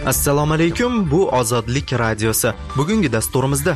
Assalomu alaykum, bu Ozodlik radiosi. Bugungi dasturimizda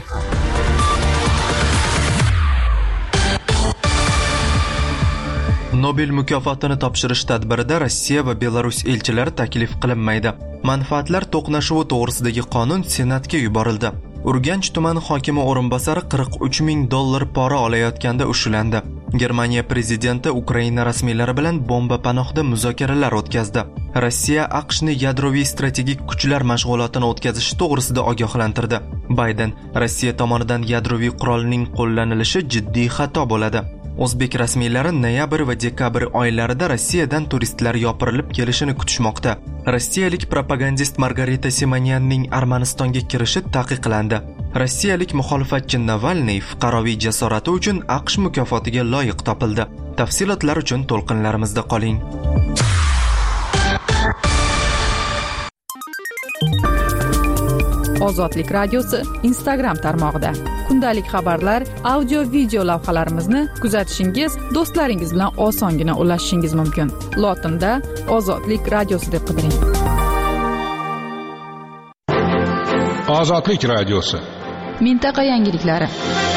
Nobel mukofotini topshirish tadbirida Rossiya va Belarus elchilari taklif qilinmaydi. Manfaatlar to'qnashuvi to'g'risidagi qonun Senatga yuborildi. Urganch tumani hokimi o'rinbosari $43,000 pora olayotganda ushlandi. Germaniya prezidenti Ukraina rasmiylari bilan bomba panohida muzokaralar o'tkazdi. Rossiya AQShni yadroviy strategik kuchlar mashg'ulotini o'tkazish to'g'risida ogohlantirdi. Bayden Rossiya tomonidan yadroviy qurolning qo'llanilishi jiddiy xato bo'ladi. O'zbek rasmiylari noyabr va dekabr oylarida Rossiyadan turistlar yopirilib kelishini kutishmoqda. Rossiyalik propagandist Margarita Simonyanning Armanistonga kirishi taqiqlandi. Rossiyalik muxolifatchi Navalniy fuqaroviy jasorati uchun AQSh mukofotiga loyiq topildi. Tafsilotlar uchun to'lqinlarimizda qoling. Ozodlik radiosi Instagram tarmog'ida kundalik xabarlar, audio video lavhalarimizni kuzatishingiz, do'stlaringiz bilan osongina ulashishingiz mumkin. Lotinda Ozodlik radiosi deb qidiring. Ozodlik radiosi. Mintaqa yangiliklari.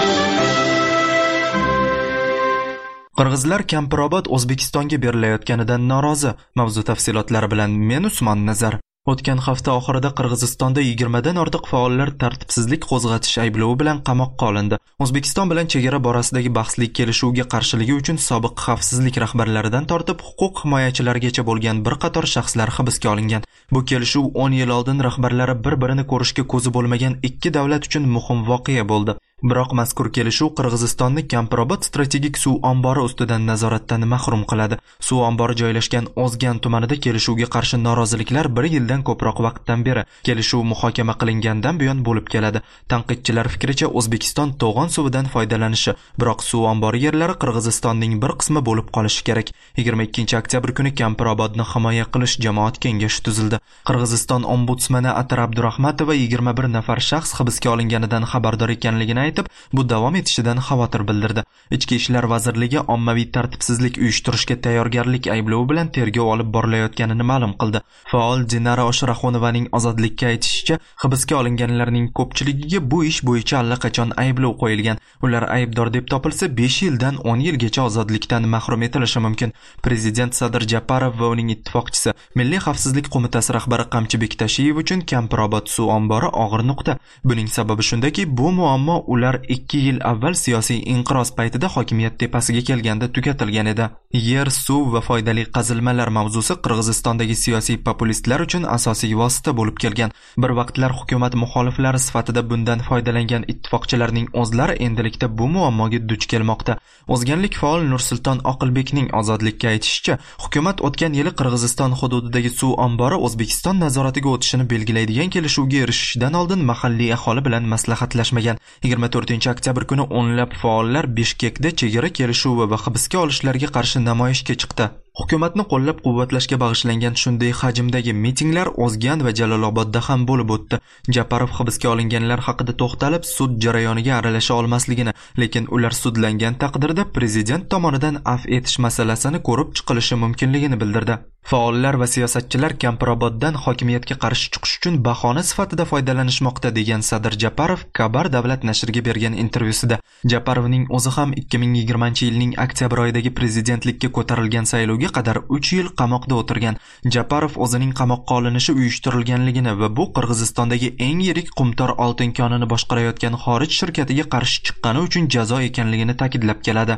Qirg'izlar Kampirobod O'zbekistonga berilayotganidan norozi. Mavzu tafsilotlari bilan men Usmon Nazar. O'tgan hafta oxirida Qirg'izistonda 20 dan ortiq faollar tartibsizlik qo'zg'atish ayblovi bilan qamoqqa olindi. O'zbekiston bilan chegara borasidagi bahsli kelishuvga qarshiligi uchun sobiq xavfsizlik rahbarlaridan tortib huquq himoyachilarigacha bo'lgan bir qator shaxslar hibsga olingan. Bu kelishuv 10 yil oldin rahbarlari bir-birini ko'rishga ko'zi bo'lmagan ikki davlat uchun muhim voqea bo'ldi. Biroq mazkur kelishuv Qirg'izistonni Kampirobod strategik suv ombori ustidan nazoratdan mahrum qiladi. Suv ombori joylashgan O'zgan tumanida kelishuvga qarshi noroziliklar 1 yildan ko'proq vaqtdan beri kelishuv muhokama qilingandan buyon bo'lib keladi. Tanqidchilar fikricha O'zbekiston to'g'on suvidan foydalanishi, biroq suv ombori yerlari Qirg'izistonning bir qismi bo'lib qolishi kerak. 22 oktyabr kuni Kampirobodni himoya qilish jamoat kengashi tuzildi. Qirg'iziston ombudsmani Atar Abdurahmatova 21 nafar shaxs hibsga olinganidan xabardor ekanligini aytib, bu davom etishidan xavotir bildirdi. Ichki ishlar vazirligi ommaviy tartibsizlik uyushtirishga tayyorgarlik ayblovi bilan tergov olib borilayotganini ma'lum qildi. Faol Dinara Oshraxonovaning Ozodlikka aytishicha, hibsga olinganlarning ko'pchiligiga bu ish bo'yicha allaqachon ayblov qo'yilgan. Ular aybdor deb topilsa 5 yildan 10 yilgacha ozodlikdan mahrum etilishi mumkin. Prezident Sadir Japarov va uning ittifoqchisi Milliy xavfsizlik qo'mitasi rahbari Qamchi Bektashiyev uchun Kampirobod suv ombori og'ir nuqta. Buning sababi shundaki, bu muammo ular 2 yil avval siyosiy inqiroz paytida hokimiyat tepasiga kelganda tugatilgan edi. Yer, suv va foydali qazilmalar mavzusi Qirg'izistondagi siyosiy populistlar uchun asosiy vosita bo'lib kelgan. Bir vaqtlar hukumat muxoliflari sifatida bundan foydalangan ittifoqchilarning o'zlari endilikda bu muammoga duch kelmoqda. O'zganlik faol Nursulton Oqilbekning Ozodlikka aytishicha, hukumat o'tgan yili Qirg'iziston hududidagi suv ombori O'zbekiston nazoratiga o'tishini belgilaydigan kelishuvga erishishdan oldin mahalliy aholi bilan maslahatlashmagan. 24-oktyabr kuni o'nlab faollar Bishkekda chegara kelishuvi va hibsga olishlarga qarshi namoyishga chiqdi. Hukumatni qo'llab-quvvatlashga bag'ishlangan shunday hajmdagi mitinglar O'zgan va Jalolobodda ham bo'lib o'tdi. Japarov hibsga olinganlar haqida to'xtalib, sud jarayoniga aralasha olmasligini, lekin ular sudlangan taqdirda prezident tomonidan afv etish masalasini ko'rib chiqilishi mumkinligini bildirdi. Faollar va siyosatchilar Kampiroboddan hokimiyatga qarshi chiqish uchun bahona sifatida foydalanishmoqda degan Sadir Japarov Kabar davlat nashriga bergan intervyusida. Japarovning o'zi ham 2020-yilning oktyabr oyidagi prezidentlikka ko'tarilgan saylovga qadar 3 yil qamoqda o'tirgan. Japarov o'zining qamoqqa olinishi uyushtirilganligini va bu Qirg'izistondagi eng yirik qumtor oltin konini boshqarayotgan xorij shirkatiga qarshi chiqqani uchun jazo ekanligini ta'kidlab keladi.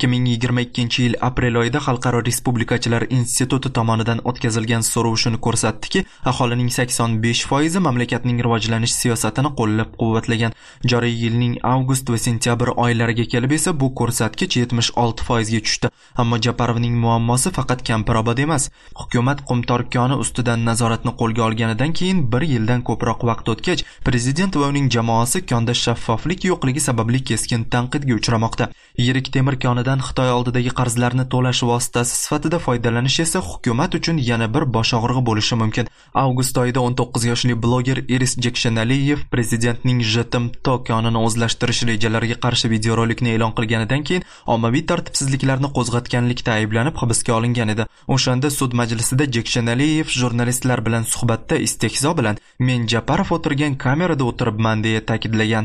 2022-yil aprel oyida Xalqaro Respublikachilar instituti tomonidan o'tkazilgan so'rov shuni ko'rsatdiki, aholining 85% mamlakatning rivojlanish siyosatini qo'llab-quvvatlagan. Joriy yilning avgust va sentyabr oylariga kelib esa bu ko'rsatkich 76% ga tushdi. Ammo Japarovning muammosi faqat Kampirobod emas. Hukumat qumtor koni ustidan nazoratni qo'lga olganidan keyin 1 yildan ko'proq vaqt o'tgach, prezident va uning jamoasi konda shaffoflik yo'qligi sababli keskin tanqidga uchramoqda. Yirik temir konidan Xitoy oldidagi qarzlarni to'lash vositasi sifatida foydalanish esa hukumat hukumat uchun yana bir bosh og'rig'i bo'lishi mumkin. Avgust oyida 19 yoshli bloger Iris Jekshanaliyev prezidentning JTM tokenini o'zlashtirish rejalariga qarshi videorolikni e'lon qilganidan keyin ommaviy tartibsizliklarni qo'zg'atganlikda ayblanib hibsga olingan edi. O'shanda sud majlisida Jekshanaliyev jurnalistlar bilan suhbatda istehzo bilan "Men Japarov o'tirgan kamerada o'tiribman" deya ta'kidlagan.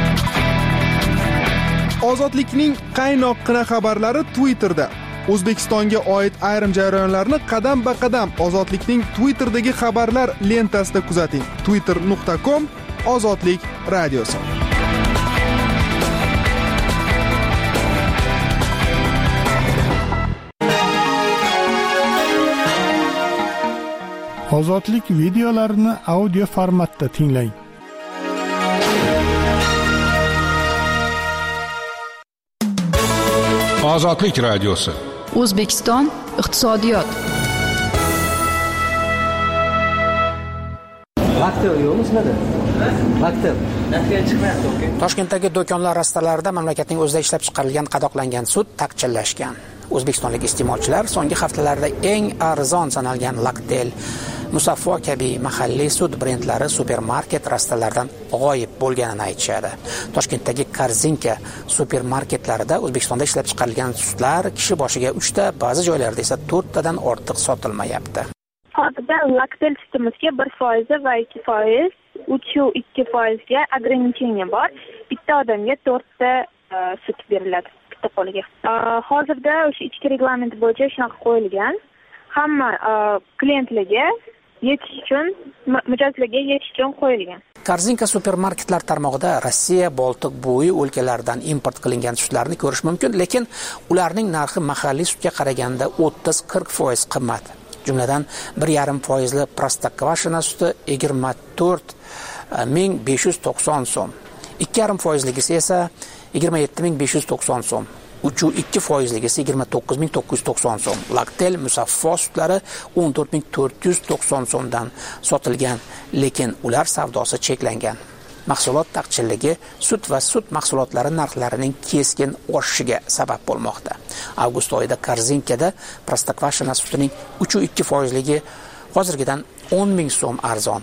Ozodlikning qaynoqqina xabarlari Twitterda. O'zbekistonga oid ayrim jarayonlarni qadam-ba-qadam Ozodlikning Twitterdagi xabarlar lentasida kuzating. twitter.com Ozodlik radiosi. Ozodlik videolarini audio formatda tinglang. Ozodlik radiosi. O'zbekiston iqtisodiyot. Toshkentdagi do'konlar rastalarida mamlakatning o'zida ishlab chiqarilgan qadoqlangan sut taqchillashgan. O'zbekistonlik iste'molchilar so'nggi haftalarda eng arzon sanalgan Laktel, Musaffo kabi mahalliy sut brendlari supermarket rastalaridan g'oyib bo'lganini aytishadi. Toshkentdagi Korzinka supermarketlarida O'zbekistonda ishlab chiqarilgan sutlar kishi boshiga 3 ta, ba'zi joylarda esa 4 tadan ortiq sotilmayapti. Hozirda Laktel sutimizga 1% va 2%, 3-2% ga ограничение bor. Bitta odamga 4 ta sut beriladi bitta qo'liga. Hozirda o'sha ichki reglament bo'yicha shunaqa qo'yilgan. Hamma klientlarga yetish uchun, mijozlarga yetish uchun qo'yilgan. Korzinka supermarketlar tarmog'ida Rossiya, Boltiq bo'yi o'lkalaridan import qilingan sutlarni ko'rish mumkin, lekin ularning narxi mahalliy sutga qaraganda 30-40% qimmat. Jumladan 1,5% Prostokvashina suti 24,590 so'm. 2,5% esa 27,590 so'm. 3,2%ligisi 29,990 so'm. Laktel Musaffo sutlari 14,490 so'mdan sotilgan, lekin ular savdosi cheklangan. Mahsulot taqchilligi sut va sut mahsulotlari narxlarining keskin oshishiga sabab bo'lmoqda. Avgust oyida Korzinkada Prostokvashina sutining 3,2%ligi hozirgidan 10,000 so'm arzon,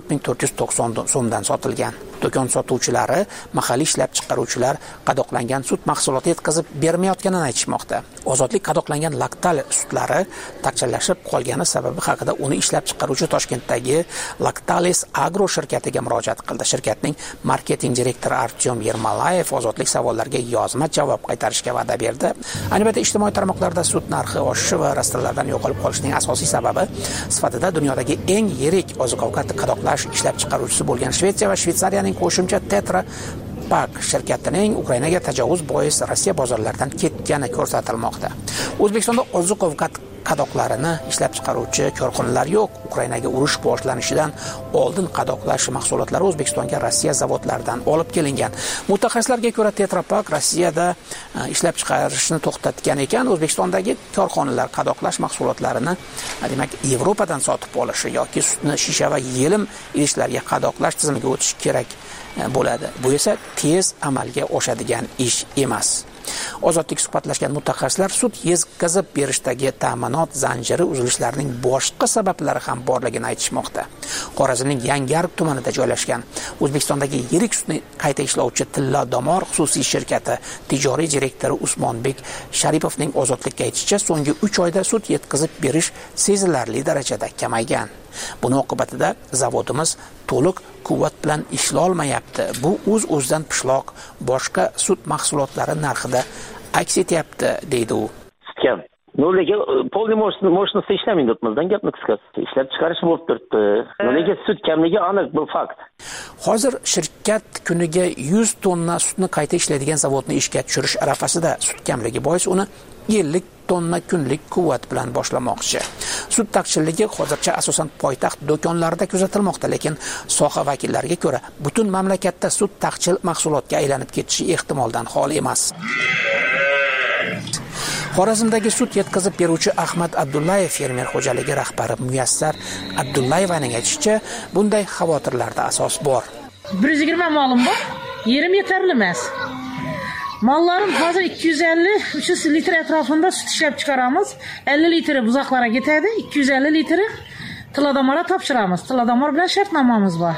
14,490 so'mdan sotilgan. Do'kon sotuvchilari, mahalliy ishlab chiqaruvchilar qadoqlangan sut mahsuloti yetkazib bermayotganini aytishmoqda. Ozodlik qadoqlangan Laktal sutlari taqchillashib qolgani sababi haqida uni ishlab chiqaruvchi Toshkentdagi Lactalis Agro shirkatiga murojaat qildi. Shirkatning marketing direktori Artyom Yermalayev ozodlik savollariga yozma javob qaytarishga va'da berdi. Ayni paytda ijtimoiy tarmoqlarda sut narxi oshishi va rastalardan yo'qolib qolishining asosiy sababi sifatida dunyodagi eng yirik oziq-ovqat qadoqlash ishlab chiqaruvchisi bo'lgan Shvetsiya va Shvetsariyaning qo'shimcha Tetra Pak shirkatining Ukrainaga tajovuz bois Rossiya bozorlaridan ketgani ko'rsatilmoqda. O'zbekistonda oziq-ovqat qadoqlarini ishlab chiqaruvchi korxonalar yo'q. Ukrainaga urush boshlanishidan oldin qadoqlash mahsulotlari O'zbekistonga Rossiya zavodlaridan olib kelingan. Mutaxassislarga ko'ra Tetra Pak Rossiyada ishlab chiqarishni to'xtatgan ekan, O'zbekistondagi korxonalar qadoqlash mahsulotlarini demak Yevropadan sotib olishi yoki sutni shisha va yelim idishlarga qadoqlash tizimiga o'tish kerak bo'ladi. Bu esa tez amalga oshadigan ish emas. Ozodlik suhbatlashgan mutaxassislar sut yetkazib berishdagi ta'minot zanjiri uzilishlarining boshqa sabablari ham borligini aytishmoqda. Xorazmning Yangiarq tumanida joylashgan O'zbekistondagi yirik sutni qayta ishlovchi Tilla Domor xususiy shirkati tijoriy direktori Usmonbek Sharipovning Ozodlikka aytishicha, so'nggi 3 oyda sut yetkazib berish sezilarli darajada kamaygan. Buning oqibatida zavodimiz to'liq quvvat bilan ishla olmayapti. Bu o'z-o'zidan pishloq, boshqa sut mahsulotlari narxida aks etyapti, deydi u. Sutgan. Lekin polniy moshinasi ishlamaydi o'tmazdan gapni qisqasi. Ishlab chiqarish bo'lib turibdi. Lekin sut kamligi aniq, bu fakt. Hozir shirkat kuniga 100 tonna sutni qayta ishlaydigan zavodni ishga tushirish arafasida. Sut kamligi bois uni 50 tonna kunlik quvvat bilan boshlamoqchi. Sut taqchilligi hozircha asosan poytaxt do'konlarida kuzatilmoqda, lekin soha vakillariga ko'ra butun mamlakatda sut taqchil mahsulotga aylanib ketishi ehtimoldan xoli emas. Xorazmdagi sut yetkazib beruvchi Ahmad Abdullayev fermer xo'jaligi rahbari Muyassar Abdullayevaning aytishicha, bunday xavotirlarda asos bor. 120 molim bor, yerim yetarli emas. Mollarim hozir 250-300 litr atrofida sut ishlab chiqaramiz. 50 litri buzoqlarga ketadi, 250 litri tiladomarga topshiramiz. Tiladomor bilan shartnomamiz bor.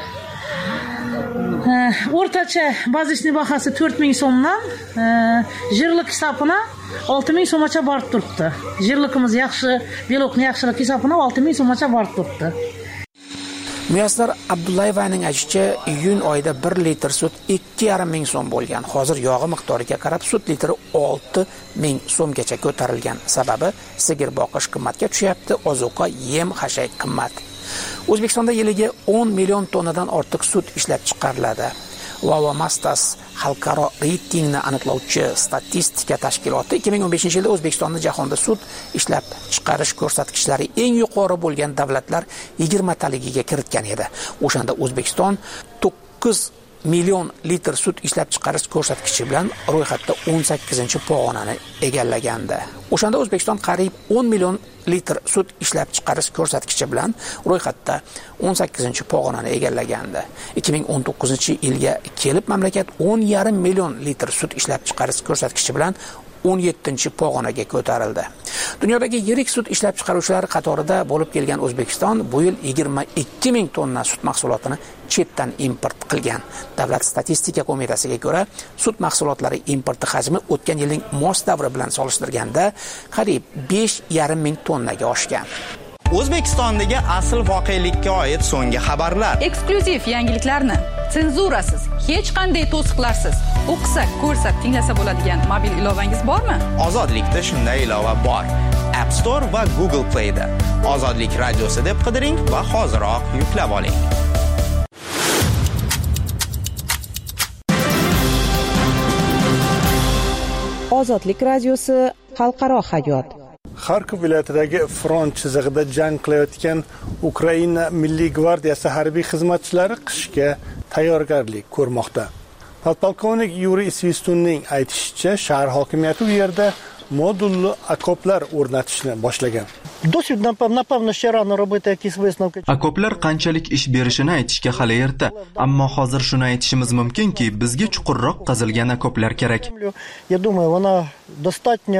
O'rtacha bazisniy bahasi 4000 so'mdan, jirlik hisobina 6000 so'mgacha borib turibdi. Jirligimiz yaxshi, belokni yaxshilik hisobina 6000 so'mgacha borib turibdi. Muyassar Abdullayevaning aytishicha, iyun oyida 1 litr sut 2500 so'm bo'lgan. Hozir yog'i miqdoriga qarab sut litri 6000 so'mgacha ko'tarilgan. Sababi sigir boqish qimmatga tushyapti, ozuqa, yem, hashay qimmat. O'zbekistonda yiliga 10 million tonnadan ortiq sut ishlab chiqariladi. Mastas xalqaro reytingni aniqlovchi statistika tashkiloti 2015-yilda O'zbekistonni jahonda sut ishlab chiqarish ko'rsatkichlari eng yuqori bo'lgan davlatlar 20 taligiga kiritgan edi. O'shanda O'zbekiston 9 million litr sut ishlab chiqarish ko'rsatkichi bilan ro'yxatda 18-pog'onani egallagandi. O'shanda O'zbekiston qariyb 10 million litr sut ishlab chiqarish ko'rsatkichi bilan ro'yxatda 18-pog'onani egallagandi. 2019-yilga kelib mamlakat 10,5 million litr sut ishlab chiqarish ko'rsatkichi bilan 17-pog'onaga ko'tarildi. Dunyodagi yirik sut ishlab chiqaruvchilar qatorida bo'lib kelgan O'zbekiston bu yil 22 ming tonna sut mahsulotini chetdan import qilgan. Davlat statistika qo'mitasiga ko'ra, sut mahsulotlari importi hajmi o'tgan yilning mos davri bilan solishtirganda qariyb 5,5 ming tonnaga oshgan. O'zbekistondagi asl voqelikka oid so'nggi xabarlar, eksklyuziv yangiliklarni senzurasiz, hech qanday to'siqlarsiz o'qisak, ko'rsak, tinglasa bo'ladigan mobil ilovangiz bormi? Ozodlikda shunday ilova bor. App Store va Google Play da Ozodlik radiosi deb qidiring va hoziroq yuklab oling. Ozodlik radiosi xalqaro hayot. Xarkov viloyatidagi front chizig'ida jang qilayotgan Ukraina Milliy gvardiyasi harbiy xizmatchilari qishga tayyorgarlik ko'rmoqda. Podpolkovnik Yuriy Svistunning aytishicha, shahar hokimiyati u yerda modulli okoplar o'rnatishni boshlagan. Okoplar qanchalik ish berishini aytishga hali erta, ammo hozir shuni aytishimiz mumkinki, bizga chuqurroq qazilgan okoplar kerak. Я думаю, она достаточно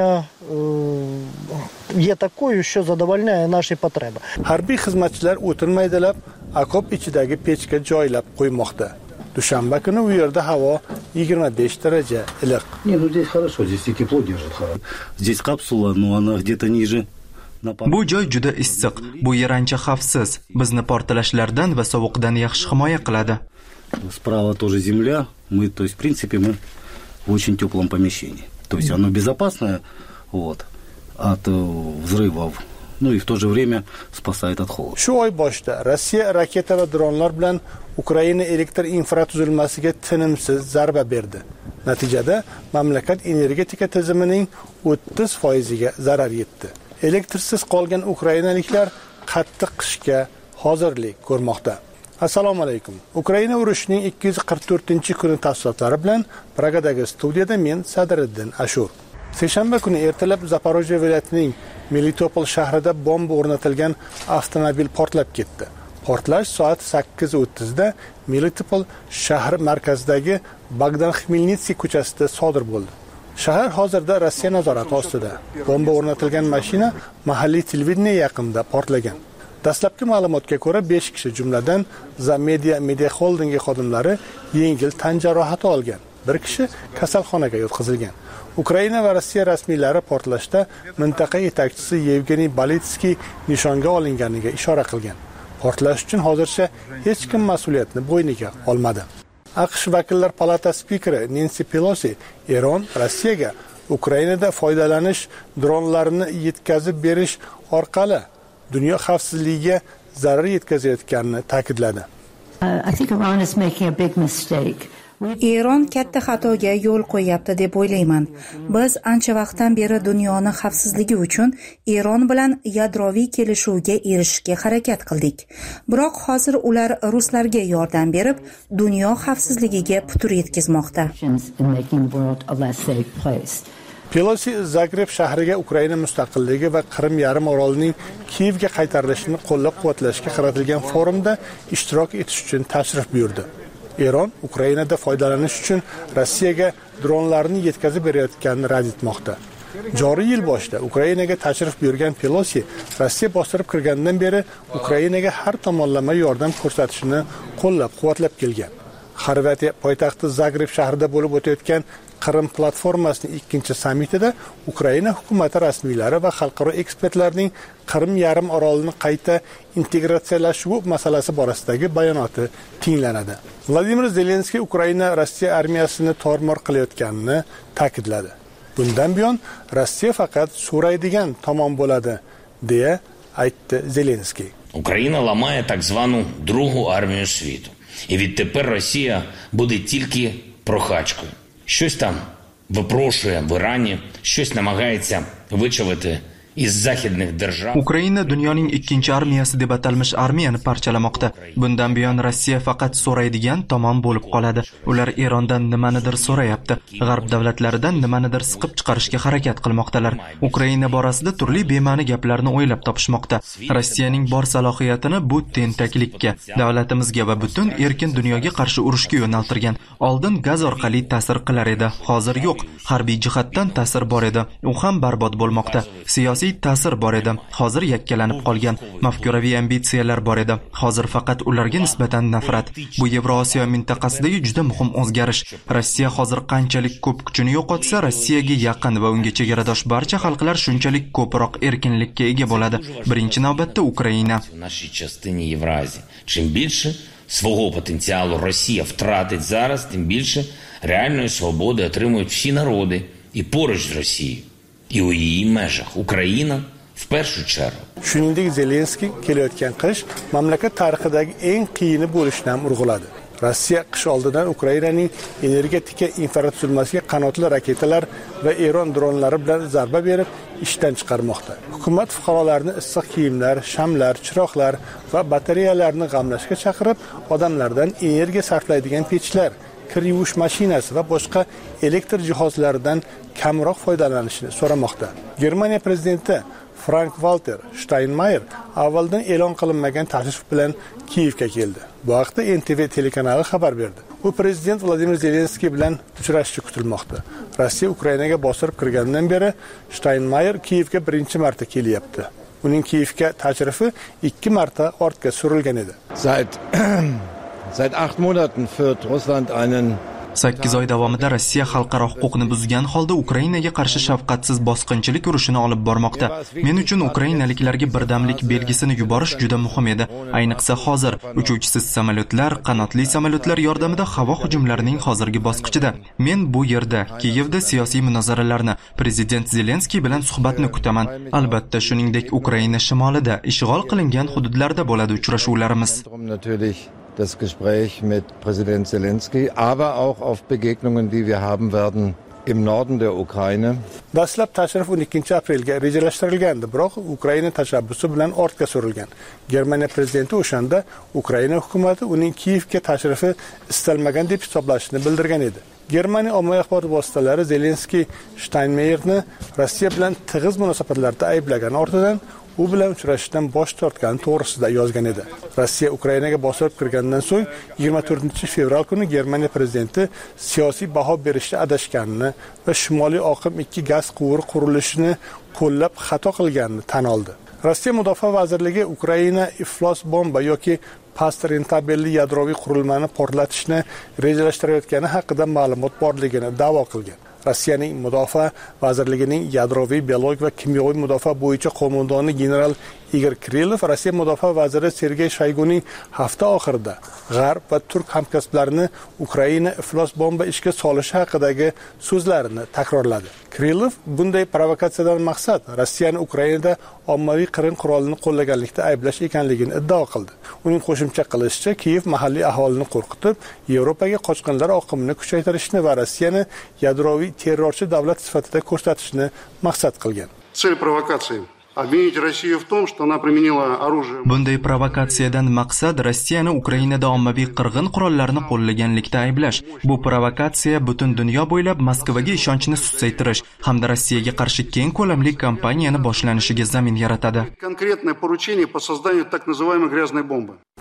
такой, что задовольняет наши потребы. Harbiy xizmatchilar o'tirmaydalab okop ichidagi pechga joylab qo'ymoqda. Dushanba kuni u yerda havo 25 daraja iliq. Не, ну здесь хорошо, здесь и тепло держит хорошо. Здесь капсула, но она где-то ниже. Bu joy juda issiq, bu yer ancha xavfsiz, bizni portlashlardan va sovuqdan yaxshi himoya qiladi. Справа тоже земля, мы, то есть, в принципе, мы в очень теплом помещении. То есть оно безопасное, вот, от взрывов, ну и в то же время спасает от холода. Shu oy boshida Rossiya raketa va dronlar bilan Ukraina elektr infratuzilmasiga tinimsiz zarba berdi. Natijada mamlakat energetika tizimining 30%ga zarar yetdi. Elektrsiz qolgan ukrainaliklar qattiq qishga hozirlik ko'rmoqda. Assalomu alaykum. Ukraina urushining 244-kuni tafsilotlari bilan Pragadagi studiyada men Sadriddin Ashur. Seshanba kuni ertalab Zaporojye viloyatining Melitopol shahrida bomba o'rnatilgan avtomobil portlab ketdi. Portlash soat 8:30 da Melitopol shahri markazidagi Bogdan Xmelnitskiy ko'chasida sodir bo'ldi. Shahar hozirda Rossiya nazorati ostida. Bomba o'rnatilgan mashina mahalliy televideniya yaqinida portlagan. Dastlabki ma'lumotga ko'ra 5 kishi, jumladan Zamedia Media Holding xodimlari yengil tan jarohati olgan. Bir kishi kasalxonaga yotqizilgan. Ukraina va Rossiya rasmiylari portlashda mintaqa yetakchisi Yevgeniy Balitskiy nishonga olinganiga ishora qilgan. Portlash uchun hozircha hech kim mas'uliyatni bo'yniga olmadi. AQSh vakillar palatasi spikeri Nancy Pelosi Eron Rossiyaga Ukrainada foydalanish dronlarini yetkazib berish orqali dunyo xavfsizligiga zarar yetkazayotganini ta'kidladi. I think Iran is making a big mistake. Eron katta xatoga yo'l qo'yapti deb o'ylayman. Biz ancha vaqtdan beri dunyoni xavfsizligi uchun Eron bilan yadroviy kelishuvga erishishga harakat qildik. Biroq hozir ular ruslarga yordam berib, dunyo xavfsizligiga putur yetkazmoqda. Pelosi Zagreb shahriga Ukraina mustaqilligi va Qrim yarim orolining Kiyevga qaytarilishini qo'llab-quvvatlashga qaratilgan forumda ishtirok etish uchun tashrif buyurdi. Eron Ukrainada foydalanish uchun Rossiyaga dronlarni yetkazib berayotganini rad etmoqda. Joriy yil boshida Ukrainaga tashrif buyurgan Pelosi Rossiya bostirib kirgandan beri Ukrainaga har tomonlama yordam ko'rsatishini qo'llab-quvvatlab kelgan. Xorvatiya poytaxti Zagreb shahrida bo'lib o'tayotgan Qrim platformasining ikkinchi sammitida Ukraina hukumati rasmiylari va xalqaro ekspertlarning Qrim yarim orolini qayta integratsiyalashuvi masalasi borasidagi bayonoti tinglanadi. Vladimir Zelenskiy Ukraina Rossiya armiyasini tormor qilayotganini ta'kidladi. Bundan buyon Rossiya faqat so'raydigan tomon bo'ladi, deya aytdi Zelenskiy. Україна ламає так звану другу армію світу. І відтепер Росія буде тільки прохачкою. Щось там випрошує в Ірані, щось намагається вичавити iz західних держав. Ukraina dunyoning ikkinchi armiyasi deb atalmish armiyani parchalamoqda. Bundan buyon Rossiya faqat so'raydigan tomon bo'lib qoladi. Ular Erondan nimanidir so'rayapti. G'arb davlatlaridan nimanidir siqib chiqarishga harakat qilmoqdalar. Ukraina borasida turli bema'ni gaplarni o'ylab topishmoqda. Rossiyaning bor salohiyatini bu tentaklikka, davlatimizga va butun erkin dunyoga qarshi urushga yo'naltirgan. Oldin gaz orqali ta'sir qilar edi, hozir yo'q. Harbiy jihatdan ta'sir bor edi, u ham barbod bo'lmoqda. Siyosiy ta'sir bor edi, hozir yakkalanib qolgan. Mafkuraviy ambitsiyalar bor edi, hozir faqat ularga nisbatan nafrat. Bu Yevrosiyo mintaqasidagi juda muhim o'zgarish. Rossiya hozir qanchalik ko'p kuchini yo'qotsa, Rossiyaga yaqin va unga chegaradosh barcha xalqlar shunchalik ko'proq erkinlikka ega bo'ladi. Birinchi navbatda Ukraina. В нашій частині Євразії. Чим більше свого потенціалу Росія втратить зараз, тим більше реальної свободи отримують всі народи і поруч з Росією. І у її межах Україна в першу чергу. Shuningdek, Zelenskiy kelayotgan qish mamlakat tarixidagi eng qiyini bo'lishini ham urg'uladi. Rossiya qish oldidan Ukrainaning energetika infratuzilmasiga qanotli raketalar va Eron dronlari bilan zarba berib, ishdan chiqarmoqda. Hukumat fuqarolarni issiq kiyimlar, shamlar, chiroqlar va batareyalarni g'amlashga chaqirib, odamlardan energiya sarflaydigan pechlar, kir yuvish mashinasi va boshqa elektr jihozlaridan kamroq foydalanishni so'ramoqda. Germaniya prezidenti Frank-Walter Steinmeier avvaldan e'lon qilinmagan tashrif bilan Kiyevga keldi. Bu haqda NTV telekanali xabar berdi. U prezident Vladimir Zelenskiy bilan uchrashishi kutilmoqda. Rossiya Ukrainaga bostirib kirgandan beri Steinmeier Kiyevga birinchi marta kelyapti. Uning Kiyevga tashrifi 2 marta ortga surilgan edi. Seit 8 Monaten führt Russland einen 8 oy davomida Rossiya xalqaro huquqni buzgan holda Ukrainaga qarshi shafqatsiz bosqinchilik urushini olib bormoqda. Men uchun ukrainaliklarga birdamlik belgisini yuborish juda muhim edi. Ayniqsa hozir uchuvchisiz samolyotlar, qanotli samolyotlar yordamida havo hujumlarining hozirgi bosqichida. Men bu yerda, Kiyevda siyosiy munozaralarni, prezident Zelenskiy bilan suhbatni kutaman. Albatta, shuningdek Ukraina shimolida ishg'ol qilingan hududlarda bo'ladi uchrashuvlarimiz. Das Gespräch mit Präsident Zelensky, aber auch auf Begegnungen, die wir haben werden im Norden der Ukraine. Dastlab tashrif 12 aprelga rejalashtirilgandi, biroq Ukraina tashabbusi bilan ortga surilgan. Germaniya prezidenti o'shanda Ukraina hukumati uning Kiyevga tashrifi istalmagan deb hisoblashini bildirgan edi. Germaniya ommaviy axborot vositalari Zelenskiy Steinmeierni Rossiya bilan tig'iz munosabatlarda ayblagan ortidan u bilan uchrashishdan bosh tortgani to'g'risida yozgan edi. Rossiya Ukrainaga bostirib kirgandan so'ng 24-fevral kuni Germaniya prezidenti siyosiy baho berishda adashganini va Shimoliy oqim 2 gaz quvuri qurilishini qo'llab xato qilganini tan oldi. Rossiya Mudofaa vazirligi Ukraina iflos bomba yoki past rentabelli yadroviy qurilmani portlatishni rejalashtirayotgani haqida ma'lumot borligini da'vo qilgan. Rossiyaning Mudofaa vazirligining yadroviy, biologik va kimyoviy mudofaa bo'yicha qo'mondoni general Igor Krylov Rossiya mudofaa vaziri Sergey Shoyguning hafta oxirida G'arb va turk hamkasblarini Ukraina iflos bomba ishga solishi haqidagi so'zlarini takrorladi. Krylov bunday provokatsiyadan maqsad Rossiyani Ukrainada ommaviy qirin qurolini qo'llaganlikda ayblash ekanligini iddao qildi. Uning qo'shimcha qilishicha, Kiyev mahalliy aholini qo'rqitib, Yevropaga qochqinlar oqimini kuchaytirishni va Rossiyani yadroviy terrorchi davlat sifatida ko'rsatishni maqsad qilgan. Цель провокации обвинить Россию в том, что она применила оружие. Bunday provokatsiyadan maqsad Rossiyani Ukrainada ommaviy qirg'in qurollarini qo'llaganlikda ayblash. Bu provokatsiya butun dunyo bo'ylab Moskvaga ishonchni susaytirish hamda Rossiyaga qarshi keng ko'lamli kampaniyani boshlanishiga zamin yaratadi. Конкретное поручение по созданию так называемой грязной бомбы.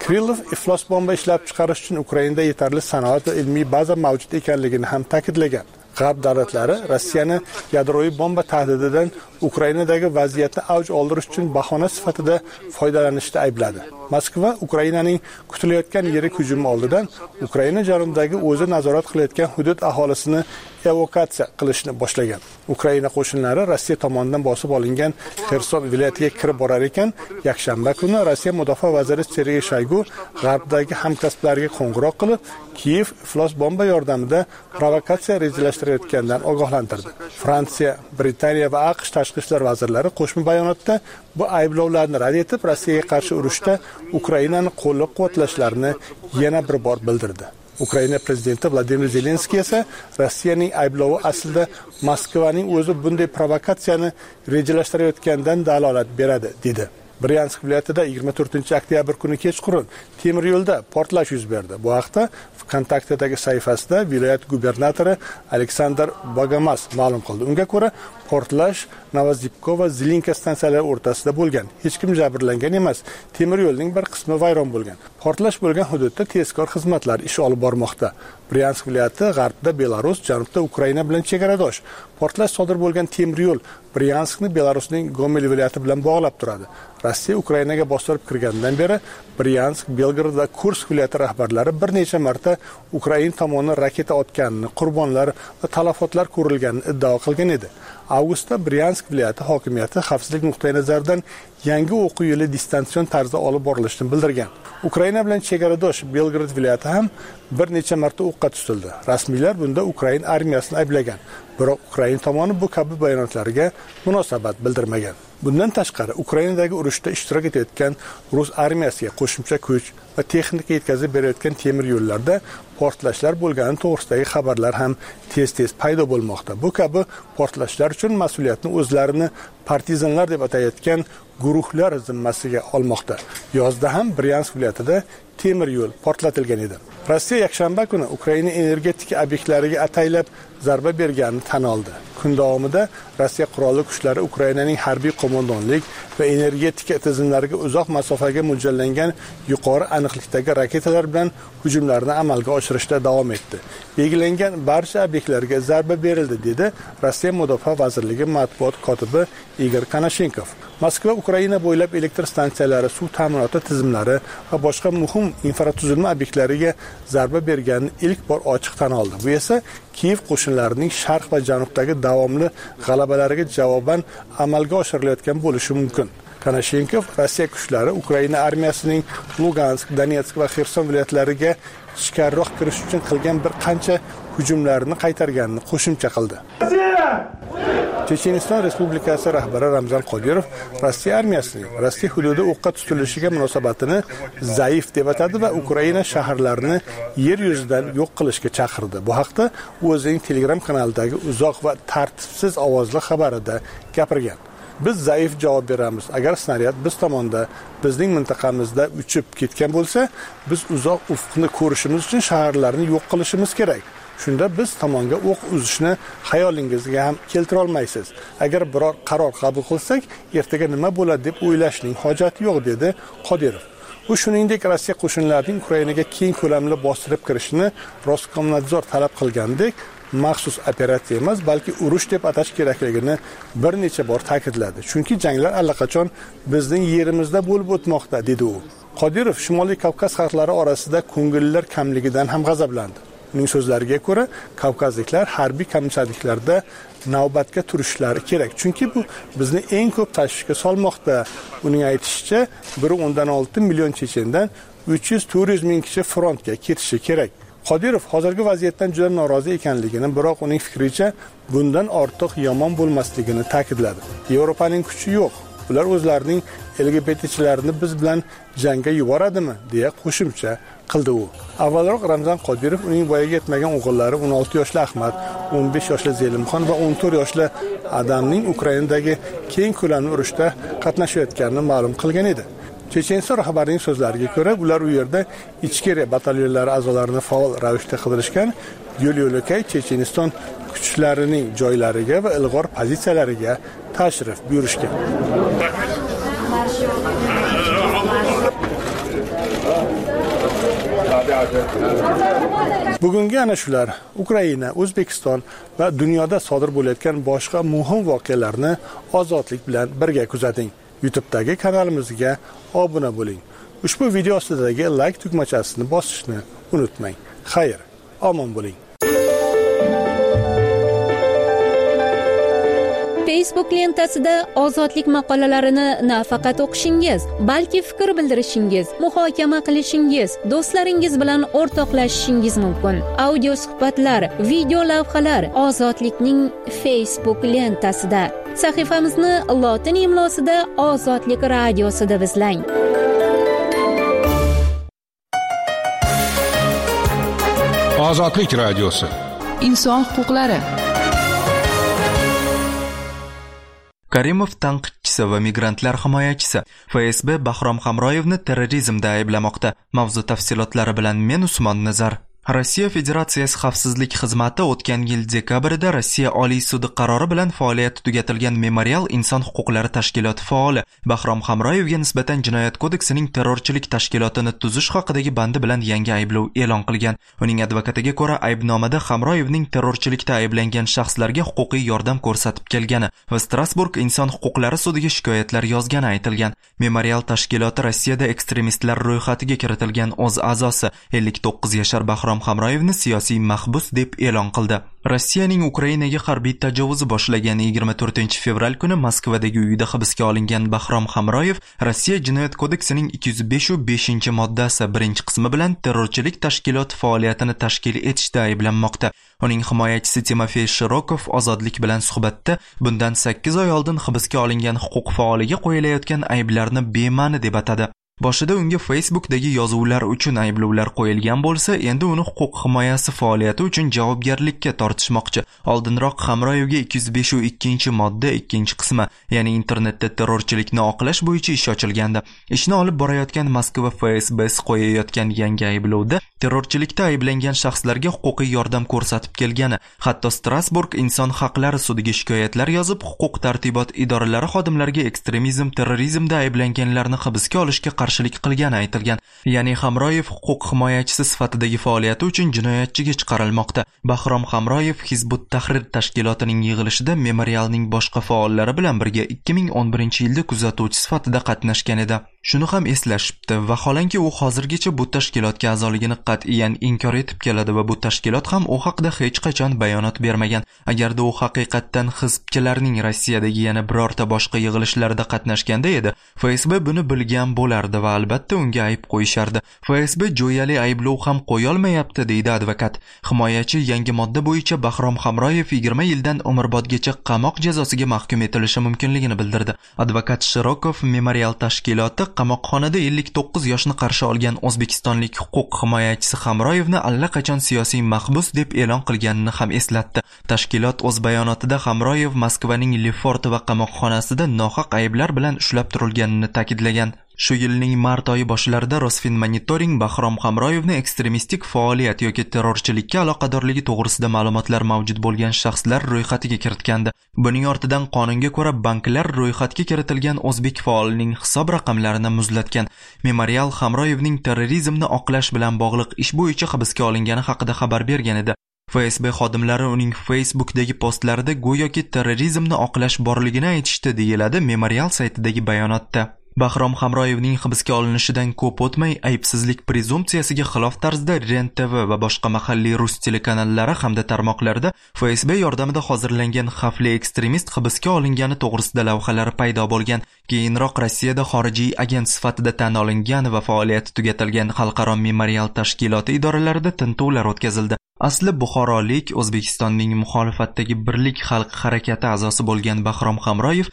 Krylov iflos bomba ishlab chiqarish uchun Ukrainada yetarli sanoat va ilmiy baza mavjud ekanligini ham ta'kidlagan. G'arb davlatlari Rossiyani yadroviy bomba tahdididan Ukrainadagi vaziyatni avj oldirish uchun bahona sifatida foydalanishda aybladi. Moskva Ukrainaning kutilayotgan yirik hujumi oldidan Ukraina janubidagi o'zi nazorat qilayotgan hudud aholisini evakuatsiya qilishni boshlagan. Ukraina qo'shinlari Rossiya tomonidan bosib olingan Xerson viloyatiga kirib borar ekan, yakshanba kuni Rossiya mudofaa vaziri Sergey Shoygu g'arbdagi hamkasblariga qo'ng'iroq qilib, Kiyev iflos bomba yordamida provokatsiya rejalashtirayotganidan ogohlantirdi. Fransiya, Britaniya va AQSh tashqi ishlar vazirlari qo'shma bayonotda bu ayblovlarni rad etib, Rossiyaga qarshi urushda Ukrainani qo'llab-quvvatlashlarini yana bir bor bildirdi. Ukraina prezidenti Vladimir Zelenskiy esa Rossiyaning ayblovi aslida Moskvaning o'zi bunday provokatsiyani rejalashtirayotganidan dalolat beradi, dedi. Bryansk viloyatida 24-oktyabr kuni kechqurun temir yo'lda portlash yuz berdi. Bu haqda VKontaktedagi sahifasida viloyat gubernatori Aleksandr Bogomas ma'lum qildi. Unga ko'ra, portlash Novozibko va Zilinka stansiyalari o'rtasida bo'lgan. Hech kim jabrlangan emas. Temir yo'lning bir qismi vayron bo'lgan. Portlash bo'lgan hududda tezkor xizmatlar ish olib bormoqda. Bryansk viloyati g'arbda Belarus, janubda Ukraina bilan chegaradosh. Portlash sodir bo'lgan temir yo'l Bryanskni Belarusning Gomel viloyati bilan bog'lab turadi. Rossiya Ukrainaga bostirib kirgandan beri Bryansk, Belgorod va Kursk viloyati rahbarlari bir necha marta Ukraina tomonidan raketa otganini, qurbonlar va talafotlar ko'rilganini iddao qilgan edi. Avgustda Bryansk viloyati hokimiyati xavfsizlik nuqtai nazaridan yangi o'quv yili distansion tarzda olib borilishini bildirgan. Ukraina bilan chegaradosh Belgorod viloyati ham bir necha marta o'qqa tutildi. Rasmiylar bunda Ukraina armiyasini ayblagan. Biroq Ukraina tomoni bu kabi bayonotlarga munosabat bildirmagan. Bundan tashqari, Ukrainadagi urushda ishtirok etayotgan Rus armiyasiga qo'shimcha kuch va texnika yetkazib berayotgan temir yo'llarda portlashlar bo'lgani to'g'risidagi xabarlar ham tez-tez paydo bo'lmoqda. Bu kabi portlashlar uchun mas'uliyatni o'zlarini partizanlar deb atayotgan guruhlar zimmasiga olmoqda. Yozda ham Bryansk viloyatida temir yo'l portlatilgan edi. Rossiya yakshanba kuni Ukraina energetika obyektlariga ataylab zarba berganini tan oldi. Kun davomida Rossiya qurolli kuchlari Ukrainaning harbiy qo'mondonlik va energetika tizimlariga uzoq masofaga mo'ljallangan yuqori aniqlikdagi raketalar bilan hujumlarni amalga oshirishda davom etdi. Belgilangan barcha obyektlarga zarba berildi, dedi Rossiya Mudofaa vazirligi matbuot kotibi Igor Konashenkov. Moskva Ukraina bo'ylab elektr stansiyalari, suv ta'minoti tizimlari va boshqa muhim infratuzilma obyektlariga zarba berganini ilk bor ochiq tan oldi. Bu esa Kiyev qo'shinlarining sharq va janubdagi davomli g'alabalariga javoban amalga oshirilayotgan bo'lishi mumkin. Konashenkov Rossiya kuchlari Ukraina armiyasining Lugansk, Donetsk va Xerson viloyatlariga ichkariroq kirish uchun qilgan bir qancha hujumlarni qaytarganini qo'shimcha qildi. Checheniston Respublikasi rahbari Ramzan Qodirov Rossiya armiyasining Rossiya hududi o'qqa tutilishiga munosabatini zaif deb atadi va Ukraina shaharlarini yer yuzidan yo'q qilishga chaqirdi. Bu haqda o'zining Telegram kanalidagi uzoq va tartibsiz ovozli xabarida gapirgan. Biz zaif javob beramiz. Agar snaryad biz tomonda, bizning mintaqamizda uchib ketgan bo'lsa, biz uzoq ufqni ko'rishimiz uchun shaharlarni yo'q qilishimiz kerak. Shunda biz tomonga o'q uzishni xayolingizga ham keltira olmaysiz. Agar biror qaror qabul qilsak, ertaga nima bo'ladi deb o'ylashning hojati yo'q, dedi Qodirov. U shuningdek Rossiya qo'shinlarining Ukrainaga keng ko'lamli bostirib kirishini Roskomnadzor talab qilgandek, maxsus operatsiya emas, balki urush deb atash kerakligini bir necha bor ta'kidladi. Chunki janglar allaqachon bizning yerimizda bo'lib o'tmoqda, dedi u. Qodirov Shimoliy Kavkaz xalqlari orasida ko'ngillilar kamligidan ham g'azablandi. Uning so'zlariga ko'ra, kavkazliklar harbiy kamchiliklarda navbatga turishlari kerak. Chunki bu bizni eng ko'p tashvishga solmoqda. Uning aytishicha, 1.6 million chechendan 300-400 ming kishi frontga ketishi kerak. Qodirov hozirgi vaziyatdan juda norozi ekanligini, biroq uning fikricha bundan ortiq yomon bo'lmasligini ta'kidladi. Yevropaning kuchi yo'q. Ular o'zlarining LGBTchilarini biz bilan jangga yuboradimi, deya qo'shimcha qildi u. Avvalroq Ramzan Qodirov uning voyaga yetmagan o'g'illari 16 yoshli Ahmad, 15 yoshli Zelimxon va 14 yoshli Adamning Ukrainadagi keng ko'lamli urushda qatnashayotganini ma'lum qilgan edi. Checheniston rahbarining so'zlariga ko'ra, ular u yerda ichkeri batalyonlari a'zolarini faol ravishda qidirishgan, yo'l-yo'lakay Checheniston kuchlarining joylariga va ilg'or pozitsiyalariga tashrif buyurishgan. Bugungi ana shular Ukraina, O'zbekiston va dunyoda sodir bo'layotgan boshqa muhim voqealarni ozodlik bilan birga kuzating. YouTube'dagi kanalimizga obuna bo'ling. Ushbu video ostidagi like tugmachasini bosishni unutmang. Xayr, omon bo'ling. Facebook lentasida ozodlik maqolalarini nafaqat o'qishingiz, balki fikr bildirishingiz, muhokama qilishingiz, do'stlaringiz bilan o'rtoqlashishingiz mumkin. Audio suhbatlar, video lavhalar ozodlikning Facebook lentasida. Sahifamizni lotin imlosida Ozodlik radiosi deb izlang. Ozodlik radiosi. Inson huquqlari. Karimov tanqidchisi va migrantlar himoyachisi FSB Bahrom Hamroyevni terrorizmda ayblamoqda. Mavzu tafsilotlari bilan men Usmon Nazar. Rossiya Federatsiyasi xavfsizlik xizmati o'tgan yil dekabrida Rossiya Oliy sudi qarori bilan faoliyati tugatilgan Memorial inson huquqlari tashkiloti faoli Bahrom Hamroyevga nisbatan jinoyat kodeksining terrorchilik tashkilotini tuzish haqidagi bandi bilan yangi ayblov e'lon qilgan. Uning advokatiga ko'ra, aybnomada Hamroyevning terrorchilikda ayblangan shaxslarga huquqiy yordam ko'rsatib kelgani va Strasburg inson huquqlari sudiga shikoyatlar yozgani aytilgan. Memorial tashkiloti Rossiyada ekstremistlar ro'yxatiga kiritilgan o'z a'zosi 59 yashar Bahrom Hamroyevni siyosiy mahbus deb e'lon qildi. Rossiyaning Ukrainaga harbiy tajovuzi boshlagan 24 fevral kuni Moskvadagi uyida hibsga olingan Bahrom Hamroyev Rossiya jinoyat kodeksining 205-moddasi 1-qismi bilan terrorchilik tashkiloti faoliyatini tashkil etishda ayblanmoqda. Uning himoyachisi Timofey Shirokov Ozodlik bilan suhbatda bundan 8 oy oldin hibsga olingan huquq faoliga qo'yilayotgan ayblarni bema'ni deb atadi. Boshida unga Facebookdagi yozuvlar uchun ayblovlar qo'yilgan bo'lsa, endi uni huquq himoyasi faoliyati uchun javobgarlikka tortishmoqchi. Oldinroq Hamroyevga 205-modda 2-qismi, ya'ni internetda terrorchilikni oqlash bo'yicha ish ochilgandi. Ishni olib borayotgan Moskva FSB'si qo'yayotgan yangi ayblovda terrorchilikda ayblangan shaxslarga huquqiy yordam ko'rsatib kelgani, hatto Strasburg inson haqlari sudiga shikoyatlar yozib, huquq tartibot idoralari xodimlariga ekstremizm, terrorizmda ayblanganlarni hibsga olishga qarshilik qilgani aytilgan. Ya'ni Hamroyev huquq himoyachisi sifatidagi faoliyati uchun jinoyatchiga chiqarilmoqda. Bahrom Hamroyev Hizbut Tahrir tashkilotining yig'ilishida Memorialning boshqa faollari bilan birga 2011-yilda kuzatuvchi sifatida qatnashgan edi. Shuni ham eslashibdi. Vaholanki u hozirgacha bu tashkilotga a'zoligini qat'iyan inkor etib keladi va bu tashkilot ham u haqida hech qachon bayonot bermagan. Agarda u haqiqatdan hizbchilarning Rossiyadagi yana birorta boshqa yig'ilishlarda qatnashganda edi, FSB buni bilgan bo'lardi va albatta unga ayb qo'yishardi. FSB jo'yali ayblov ham qo'ya olmayapti, deydi advokat. Himoyachi yangi modda bo'yicha Bahrom Hamroyev 20 yildan umrbodgacha qamoq jazosiga mahkum etilishi mumkinligini bildirdi. Advokat Shirokov Memorial tashkiloti qamoqxonada 59 yoshni qarshi olgan o'zbekistonlik huquq himoyachisi Hamroyevni allaqachon siyosiy mahbus deb e'lon qilganini ham eslatdi. Tashkilot o'z bayonotida Hamroyev Moskvaning Lefort va qamoqxonasida nohaq ayblar bilan ushlab turilganini ta'kidlagan. Shu yilning mart oyi boshlarida Rosfinmonitoring Bahrom Hamroyevni ekstremistik faoliyat yoki terrorchilikka aloqadorligi to'g'risida ma'lumotlar mavjud bo'lgan shaxslar ro'yxatiga kiritgandi. Buning ortidan qonunga ko'ra banklar ro'yxatga kiritilgan o'zbek faolining hisob raqamlarini muzlatgan. Memorial Hamroyevning terrorizmni oqlash bilan bog'liq ish bo'yicha hibsga olingani haqida xabar bergan edi. FSB xodimlari uning Facebookdagi postlarida go'yoki terrorizmni oqlash borligini aytishdi, deyiladi Memorial saytidagi bayonotda. Bahrom Hamroyevning hibsga olinishidan ko'p o'tmay aybsizlik prezumpsiyasiga xilof tarzda Ren TV va boshqa mahalliy rus telekanallari hamda tarmoqlarda FSB yordamida hozirlangan xavfli ekstremist hibsga olingani to'g'risida lavhalar paydo bo'lgan. Keyinroq Rossiyada xorijiy agent sifatida tan olingan va faoliyati tugatilgan xalqaro Memorial tashkiloti idoralarida tintuvlar o'tkazildi. Asli buxorolik, O'zbekistonning muxolifatdagi Birlik xalq harakati a'zosi bo'lgan Bahrom Hamroyev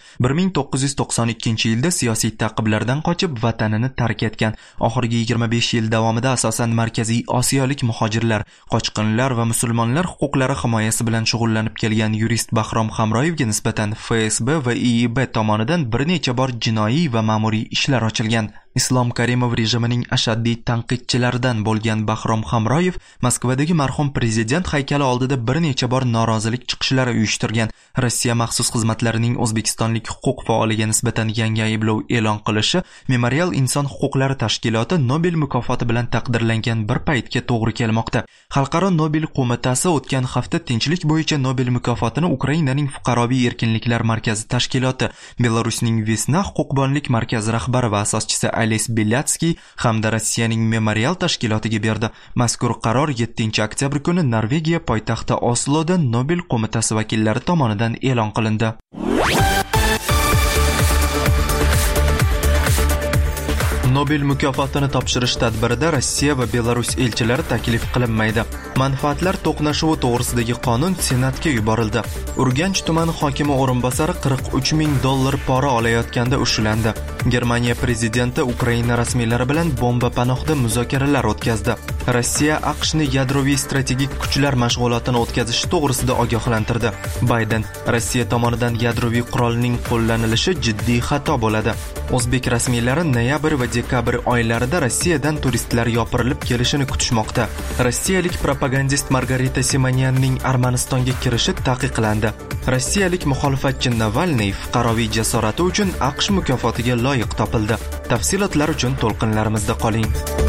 1992-yilda siyosiy ta'qiblardan qochib vatanini tark etgan. Oxirgi 25 yil davomida asosan Markaziy Osiyolik muhojirlar, qochqinlar va musulmonlar huquqlari himoyasi bilan shug'ullanib kelgan yurist Bahrom Hamroyevga nisbatan FSB va IIB tomonidan bir necha bor jinoiy va ma'muriy ishlar ochilgan. Islom Karimov rejimining ashaddiy tanqidchilaridan bo'lgan Bahrom Hamroyev Moskvadagi marhum prezident haykali oldida bir necha bor norozilik chiqishlari uyushtirgan. Rossiya maxsus xizmatlarining o'zbekistonlik huquq faoliga nisbatan yangi ayblov e'lon qilishi Memorial inson huquqlari tashkiloti Nobel mukofoti bilan taqdirlangan bir paytga to'g'ri kelmoqda. Xalqaro Nobel qo'mitasi o'tgan hafta tinchlik bo'yicha Nobel mukofotini Ukrainaning fuqaroviy erkinliklar markazi tashkiloti, Belarusning Vesna huquqbonlik markazi rahbari va asoschisi Ales Belyatskiy hamda Rossiyaning Memorial tashkilotiga berdi. Mazkur qaror 7-oktyabr kuni Norvegiya poytaxti Osloda Nobel qo'mitasi vakillari tomonidan e'lon qilindi. Nobel mukofotini topshirish tadbirida Rossiya va Belarus elchilari taklif qilinmaydi. Manfaatlar to'qnashuvi to'g'risidagi qonun Senatga yuborildi. Urganch tumani hokimi o'rinbosari $43,000 pora olayotganda ushlandi. Germaniya prezidenti Ukraina rasmiylari bilan bomba panohida muzokaralar o'tkazdi. Rossiya AQShni yadroviy strategik kuchlar mashg'ulotini o'tkazish to'g'risida ogohlantirdi. Bayden Rossiya tomonidan yadroviy qurolning qo'llanilishi jiddiy xato bo'ladi. O'zbek rasmiylari noyabr va dekabr oylarida Rossiyadan turistlar yopirilib kelishini kutishmoqda. Rossiyalik propagandist Margarita Simonyanning Armanistonga kirishi taqiqlandi. Rossiyalik muxolifatchi Navalniy fuqaroviy jasorati uchun AQSh mukofotiga loyiq topildi. Tafsilotlar uchun to'lqinlarimizda qoling.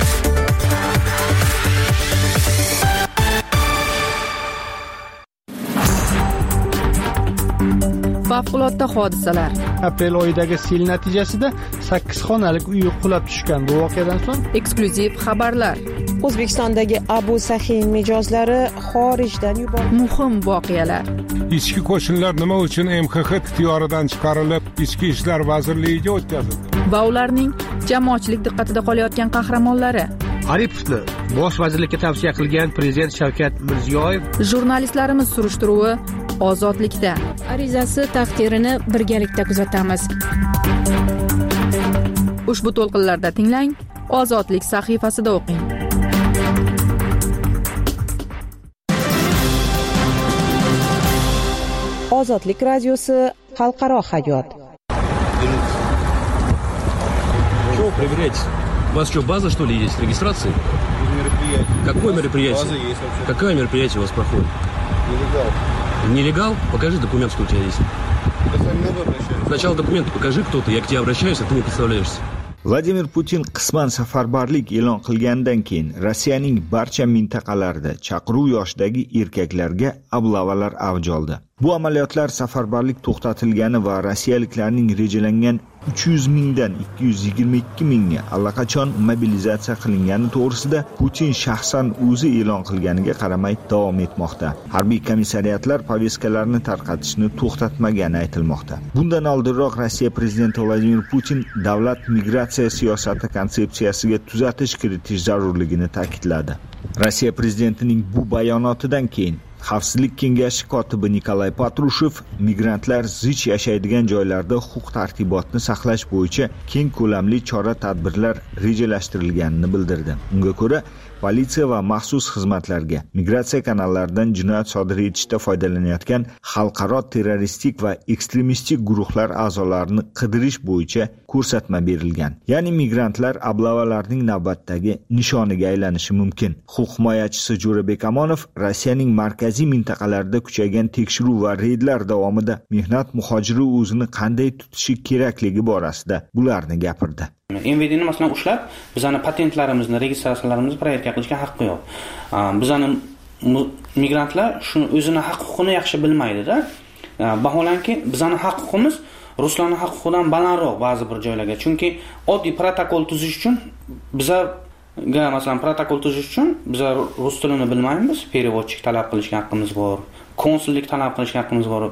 Favqulodda hodisalar. Aprel oyidagi sel natijasida 8 xonalik uy qulab tushgan. Bu voqeadan so'ng eksklyuziv xabarlar. O'zbekistondagi Abu Sahiy mijozlari xorijdan yuborildi. Muhim voqealar. Ichki qo'shinlar nima uchun MXX ixtiyoridan chiqarilib, Ichki ishlar vazirligiga o'tkazildi? Va ularning jamoatchilik diqqatida qolayotgan qahramonlari. Aripovni bosh vazirlikka tavsiya qilgan prezident Shavkat Mirziyoyev. Jurnalistlarimiz surishtiruvi ozodlikda. Arizasi taqdirini birgalikda kuzatamiz. Ushbu to'lqinlarda tinglang, Ozodlik sahifasida o'qing. Ozodlik radiosi xalqaro hayot. Что вы проверяете? У вас что, база, что ли, есть? Регистрации? Какое мероприятие? База есть вообще. Какое мероприятие у вас проходит? Нелегал. Нелегал? Покажи документ, что у тебя есть. Я с вами надо обращаться. Сначала документы покажи, кто ты. Я к тебе обращаюсь, а ты не представляешься. Vladimir Putin qisman safarbarlik e'lon qilgandan keyin Rossiyaning barcha mintaqalarida chaqiruv yoshidagi erkaklarga ablavalar avj oldi. Bu amaliyotlar safarbarlik to'xtatilgani va rossiyaliklarning rejalangan 300 mingdan 222 mingga allaqachon mobilizatsiya qilingani to'g'risida Putin shaxsan o'zi e'lon qilganiga qaramay davom etmoqda. Harbiy komissariyatlar poveskalarni tarqatishni to'xtatmagani aytilmoqda. Bundan oldinroq Rossiya prezidenti Vladimir Putin davlat migratsiya siyosati konsepsiyasiga tuzatish kiritish zarurligini ta'kidladi. Rossiya prezidentining bu bayonotidan keyin Xavfsizlik kengashi kotibi Nikolay Patrushev migrantlar zich yashaydigan joylarda huquq-tartibotni saqlash bo'yicha keng ko'lamli chora-tadbirlar rejalashtirilganini bildirdi. Unga ko'ra, politsiya va maxsus xizmatlarga migratsiya kanallaridan jinoyat sodir etishda foydalanayotgan xalqaro terroristik va ekstremistik guruhlar a'zolarini qidirish bo'yicha ko'rsatma berilgan. Ya'ni migrantlar ablavalarning navbatdagi nishoniga aylanishi mumkin. Huquq himoyachisi Jo'rabek Amonov Rossiyaning markaziy mintaqalarida kuchaygan tekshiruv va reydlar davomida mehnat muhojiri o'zini qanday tutishi kerakligi borasida bularni gapirdi. MVDni masalan ushlab, bizani patentlarimizni, registratsiyalarimizni proverka qilishga haqqi yo'q. Bizani migrantlar shuni o'zini haq-huquqini yaxshi bilmaydi-da. Vaholanki bizani haq-huquqimiz ruslarning haq-huquqidan balandroq ba'zi bir joylarga. Chunki oddiy protokol tuzish uchun bizga masalan protokol tuzish uchun biz rus tilini bilmaymiz, переводчик talab qilishga haqqimiz bor. Konsullik talab qilishga haqqimiz bor.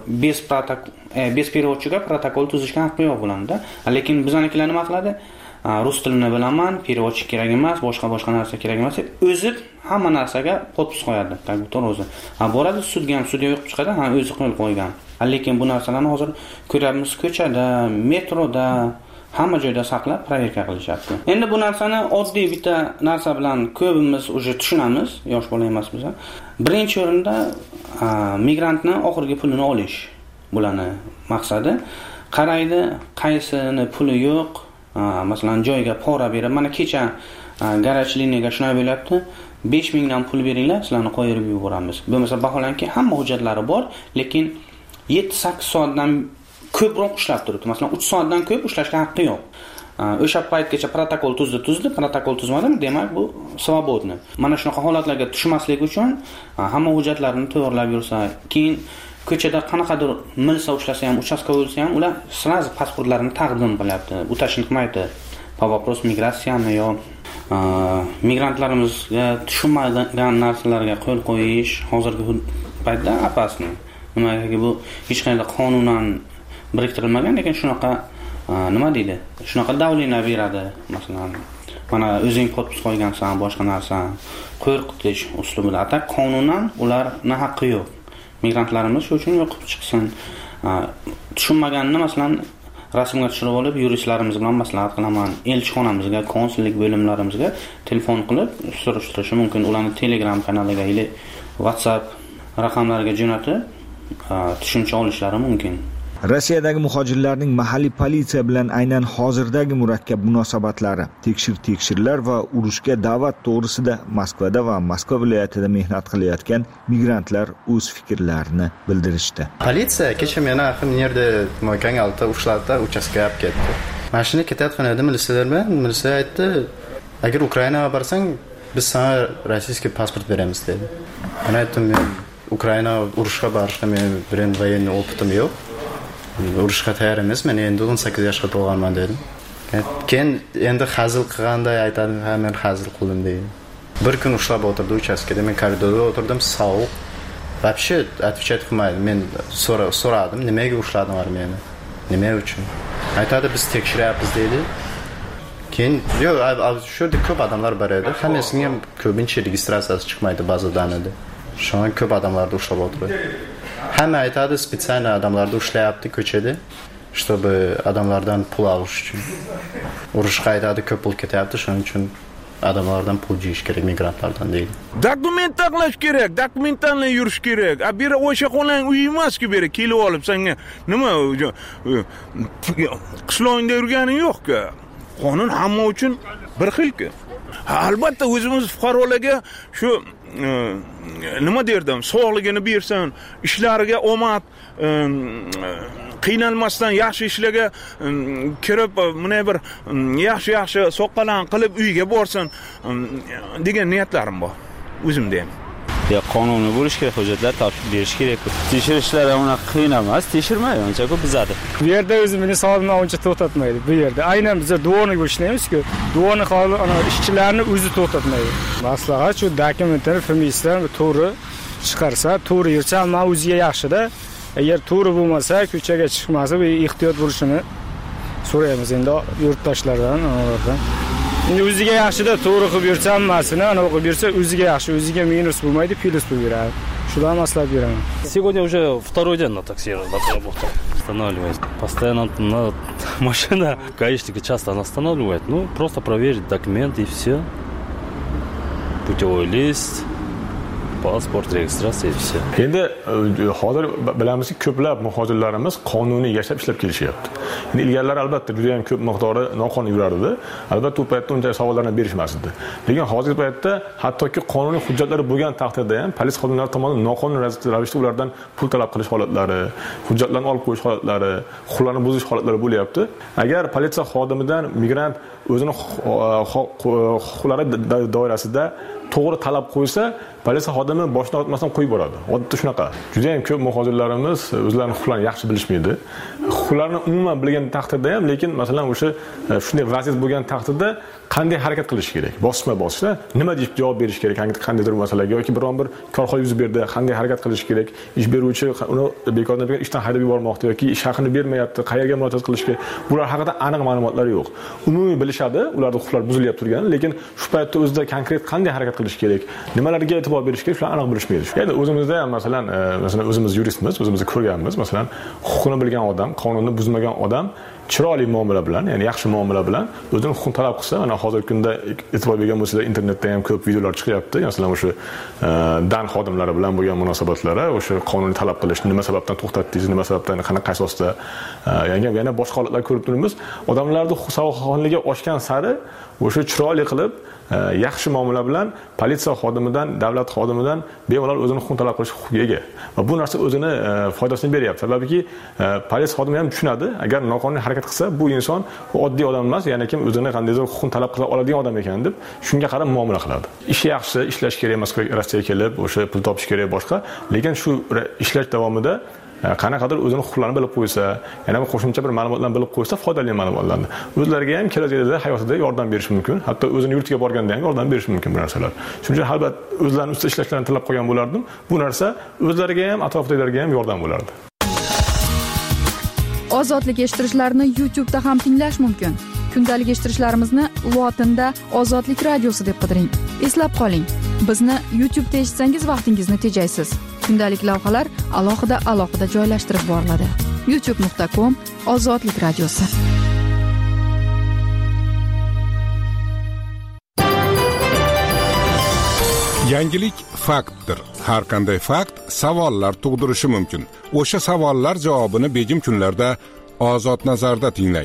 Bez переводчиga protokol tuzishga haqqi yo'q bo'ladi-da. Lekin bizanikilar nima qiladi? Rus tilini bilaman, переводчик kerak emas, boshqa narsa kerak emas. O'zi hamma narsaga podpis qo'yadi, to'g'ri o'zi. Boradi sudga ham, sudya yo'q chiqadi, o'zi qo'yib qo'ygan. Lekin bu narsalarni hozir ko'ramiz ko'chada, metroda, hamma joyda saqlab proverka qilishyapti. Endi bu narsani oddiy bitta narsa bilan ko'pimiz уже tushunamiz, yosh bola emasmiz. Birinchi o'rinda migrantning oxirgi pulini olish. Bularning maqsadi qaraydi, qaysini puli yo'q, masalan joyga pora berib, mana kecha garaj liniyaga shunday bo'lyapti, 5000 dan pul beringlar, sizlarni qo'yib yuboramiz. Bo'lmasa vaholanki hamma hujjatlari bor, lekin 7-8 soatdan ko'proq ishlab turibdi. Masalan, 3 soatdan ko'p ishlashga haqqi yo'q. O'sha paytgacha protokol protokol tuzmadimi, demak bu svobodni. Mana shunaqa holatlarga tushmaslik uchun hamma hujjatlarini tayyorlab yursa, keyin ko'chada qanaqadir milsa ushlasa ham, uchastka bo'lsa ham, ular sразу pasportlarini taqdim qilyapti. Bu tashkil qilmaydi. Po вопрос migratsiyami yo migrantlarimizga tushunmagan narsalarga qo'l qo'yish hozirgi paytda opasni. Nimaga bu hech qanday qonunan biriktirilmagan, lekin shunaqa nima deydi? Shunaqa davlenlar beradi. Masalan, mana o'zing podpis qo'ygansan, boshqa narsa qo'rqitish uslubida. Atak qonunan ularning haqqi yo'q. Migrantlarimiz shu uchun yo'qib chiqsin. Tushunmaganini masalan rasmga tushirib olib, yuristlarimiz bilan maslahat qilaman. Elchixonamizga, konsullik bo'limlarimizga telefon qilib surishtirishi mumkin. Ularni Telegram kanaliga yoki WhatsApp raqamlariga jo'natib tushuncha olishlari mumkin. Rossiyadagi muhojirlarning mahalliy politsiya bilan aynan hozirdagi murakkab munosabatlari, tekshirlar va urushga da'vat to'g'risida Moskvada va Moskva viloyatida mehnat qilayotgan migrantlar o'z fikrlarini bildirishdi. Politsiya kecha meni yerda Kangalda ushladida uchastkaga olib ketdi. Mashina ketayotgan edi, militsiya aytdi, agar Ukrainaga borsang, biz sana rossiyaskiy pasport beramiz dedi. Men aytdim, Ukraina urushga borishda men birin voyenniy opitim yo'q. Urushga tayyor emasman, endi 18 yoshga to'lganman dedim. Keyin endi hazil qilganday aytadi, "Ha, men hazil qildim" deydi. Bir kun ushlab o'tirdi uchastkada, men koridorda o'tirdim, sovuq. Вообще отвечать qilmaydi. Men so'radim, nimaga ushladinglar meni? Nima uchun? Aytadi, biz tekshiryapmiz deydi. Keyin yo'q, shu yerda ko'p odamlar bor edi. Hammasining ham ko'pincha registratsiyasi chiqmaydi ba'zidan edi. Shu an ko'p odamlarni ushlab o'tirdi. Hamma aytadi, spesial odamlarni ushlayapti ko'chada, чтобы odamlardan pul olish uchun. Urushga aytadi, ko'p pul ketyapti, shuning uchun odamlardan pul jiyish kerak, migrantlardan deydi. Dokument taqlash kerak, dokumentlarni yurish kerak. Biri o'sha qo'lang uy emas-ku, biri kelib olib senga nima qishloqda yurganing yo'q-ku. Qonun hamma uchun bir xil-ku. Albatta o'zimiz fuqarolarga shu nima derdim, sog'ligini bersin, ishlariga omad, qiynalmasdan yaxshi ishlarga kirib, mana bir yaxshi soqqalan qilib uyga borsin degan niyatlarim bor o'zimda ham. Qonuniy bo'lish kerak, hujjatlar topib berish kerak. Tekshirishlar unaqa qiyin emas, tekshirmaydi, uncha ko'p bizadi. Bu yerda o'zimni hisobimni uncha to'xtatmaydi. Bu yerda aynan biz duvoniga ishlaymiz-ku, duvoni holi ishchilarni o'zi to'xtatmaydi. Maslahat shu dokumentlarni familiyadan to'g'ri chiqarsa, to'g'ri yursa, hamma o'ziga yaxshi-da. Agar to'g'ri bo'lmasa, ko'chaga chiqmasa, bu ehtiyot bo'lishini so'raymiz endi yurtdoshlardan, ulardan. Endi o'ziga yaxshi-da, to'g'ri qilib yursa hammasini, ana qilib yursa o'ziga yaxshi, o'ziga minus bo'lmaydi, plus bo'ladi. Shular maslahat beraman. Сегодня уже второй день на такси работаю. Останавливаюсь. Постоянно машина гаишники часто останавливают. Ну, просто проверить документы и все. Путевой лист, pasport, registratsiya и все. Endi hozir bilamizki, ko'plab muhojirlarimiz qonuniy yashab ishlab kelishyapti. Endi ilgarilar albatta juda ham ko'p miqdori noqonuniy yurardi. Albatta u paytda uncha savollarni berishmas edi. Lekin hozirgi paytda hattoki qonuniy hujjatlari bo'lgan taqdirda ham politsiya xodimlari tomonidan noqonuniy ravishda ulardan pul talab qilish holatlari, hujjatlarni olib qo'yish holatlari, huquqlarni buzish holatlari bo'lyapti. Agar politsiya xodimidan migrant o'zini huquqlari doirasida to'g'ri talab qo'ysa, politsiya xodimi boshdan o'tmasdan qo'yib boradi. Odatda shunaqa. Juda ham ko'p muhojirlarimiz o'zlarining huquqlarini yaxshi bilishmaydi. Huquqlarini umuman bilgan taqdirda ham, lekin masalan o'sha shunday vaziyat bo'lgan taqdirda qanday harakat qilish kerak? Bosma-bosda nima deb javob berish kerak qandaydir masalaga yoki biron bir korxona yuz berdi, qanday harakat qilish kerak? Ish beruvchi uni bekordan ishdan haydab yubormoqda yoki ish haqini bermayapti, qayerga murojaat qilish kerak? Bular haqida aniq ma'lumotlar yo'q. Umumiy bilishadi, ularning huquqlari buzilyapti turgani, lekin shu paytda o'zida konkret qanday harakat qilish kerak? Nimalarga e'tibor berish kerak? Shular aniq bilishmaydi. Endi o'zimizda ham masalan o'zimiz yuristmiz, o'zimiz ko'rganmiz, masalan, huquqni bilgan odam, qonunni buzmagan odam chiroyli muomala bilan, ya'ni yaxshi muomala bilan o'zini huquqini talab qilsa, mana hozirgi kunda e'tibor bergan bo'lsangiz, internetda ham ko'p videolar chiqyapti. Masalan, o'sha dan xodimlari bilan bo'lgan munosabatlari, o'sha qonuniy talab qilish, nima sababdan to'xtatdingiz, nima sababdan, qanaqa asosda, yana boshqa holatlar ko'rib turibmiz. Odamlarning huquq-savodxonligi oshgan sari o'sha chiroyli qilib, yaxshi muomala bilan politsiya xodimidan, davlat xodimidan bemalol o'zini huquqini talab qilish huquqiga ega. Va bu narsa o'zini foydasini beryapti. Sababki politsiya xodimi ham tushunadi, agar noqonuniy harakat qilsa, bu inson oddiy odam emas, ya'ni kim o'zini qandaydir huquqini talab qila oladigan odam ekan deb shunga qarab muomala qiladi. Ishi yaxshi, ishlash kerak Moskvaga, Rossiyaga kelib, o'sha pul topish kerak boshqa, lekin shu ishlash davomida qanaqadir o'zini huquqlarini bilib qo'ysa, yana qo'shimcha bir ma'lumotlarni bilib qo'ysa, foydali ma'lumotlarni o'zlariga ham kelajakda hayotida yordam berishi mumkin, hatto o'zini yurtiga borganda ham yordam berishi mumkin bu narsalar. Shuning uchun albatta o'zlarining ustida ishlashlarini talab qo'ygan bo'lardim. Bu narsa o'zlariga ham, atrofidagilarga ham yordam bo'lardi. Ozodlik eshittirishlarni YouTube'da ham tinglash mumkin. Kundalik eshittirishlarimizni lotinda Ozodlik radiosi deb qidiring. Eslab qoling, bizni YouTube'da eshitsangiz vaqtingizni tejaysiz. Kundalik lavhalar alohida joylashtirib boriladi. youtube.com/ozodlik radiosi. Yangilik faktdir. Har qanday fakt savollar tug'dirishi mumkin. O'sha savollar javobini begim kunlarda Ozod nazarda tinglang.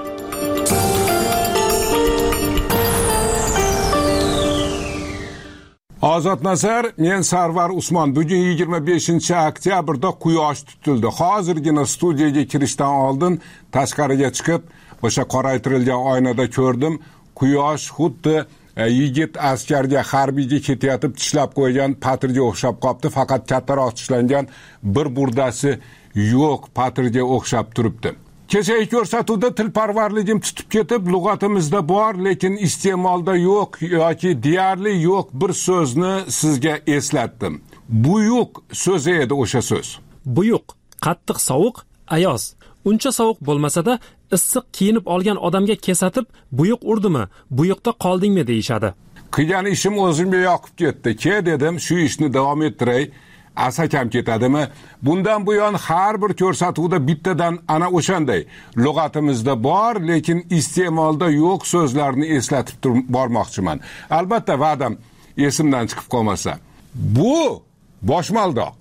Ozod nazar, men Sarvar Usmon. Bugun 25-oktyabrda quyosh tutildi. Hozirgina studiyaga kirishdan oldin tashqariga chiqib, o'sha qoraytirilgan oynada ko'rdim. Quyosh xuddi yigit askarga, harbiyga ketayotib tishlab qo'ygan patirga o'xshab qopti, faqat kattaroq tishlangan bir burdasi yo'q, patirga o'xshab turibdi. Kechagi ko'rsatuvda tilparvarligim tutib ketib, lug'atimizda bor, lekin iste'molda yo'q yoki deyarli yo'q bir so'zni sizga eslatdim. Buyuq so'zi edi o'sha so'z. Buyuq, qattiq sovuq, ayoz. Uncha sovuq bo'lmasa-da, issiq kiyinib olgan odamga kesatib, buyuq urdimi, buyuqda qoldingmi deyishadi. Qilgan ishim o'zimga yoqib ketdi. Ke dedim, shu ishni davom ettiray. Asakam ketadimi? Bundan buyon har bir ko'rsatuvda bittadan ana o'shanday lug'atimizda bor, lekin iste'molda yo'q so'zlarni eslatib bormoqchiman. Albatta, va'dam esimdan chiqib qolmasa. Bu boshmaldoq.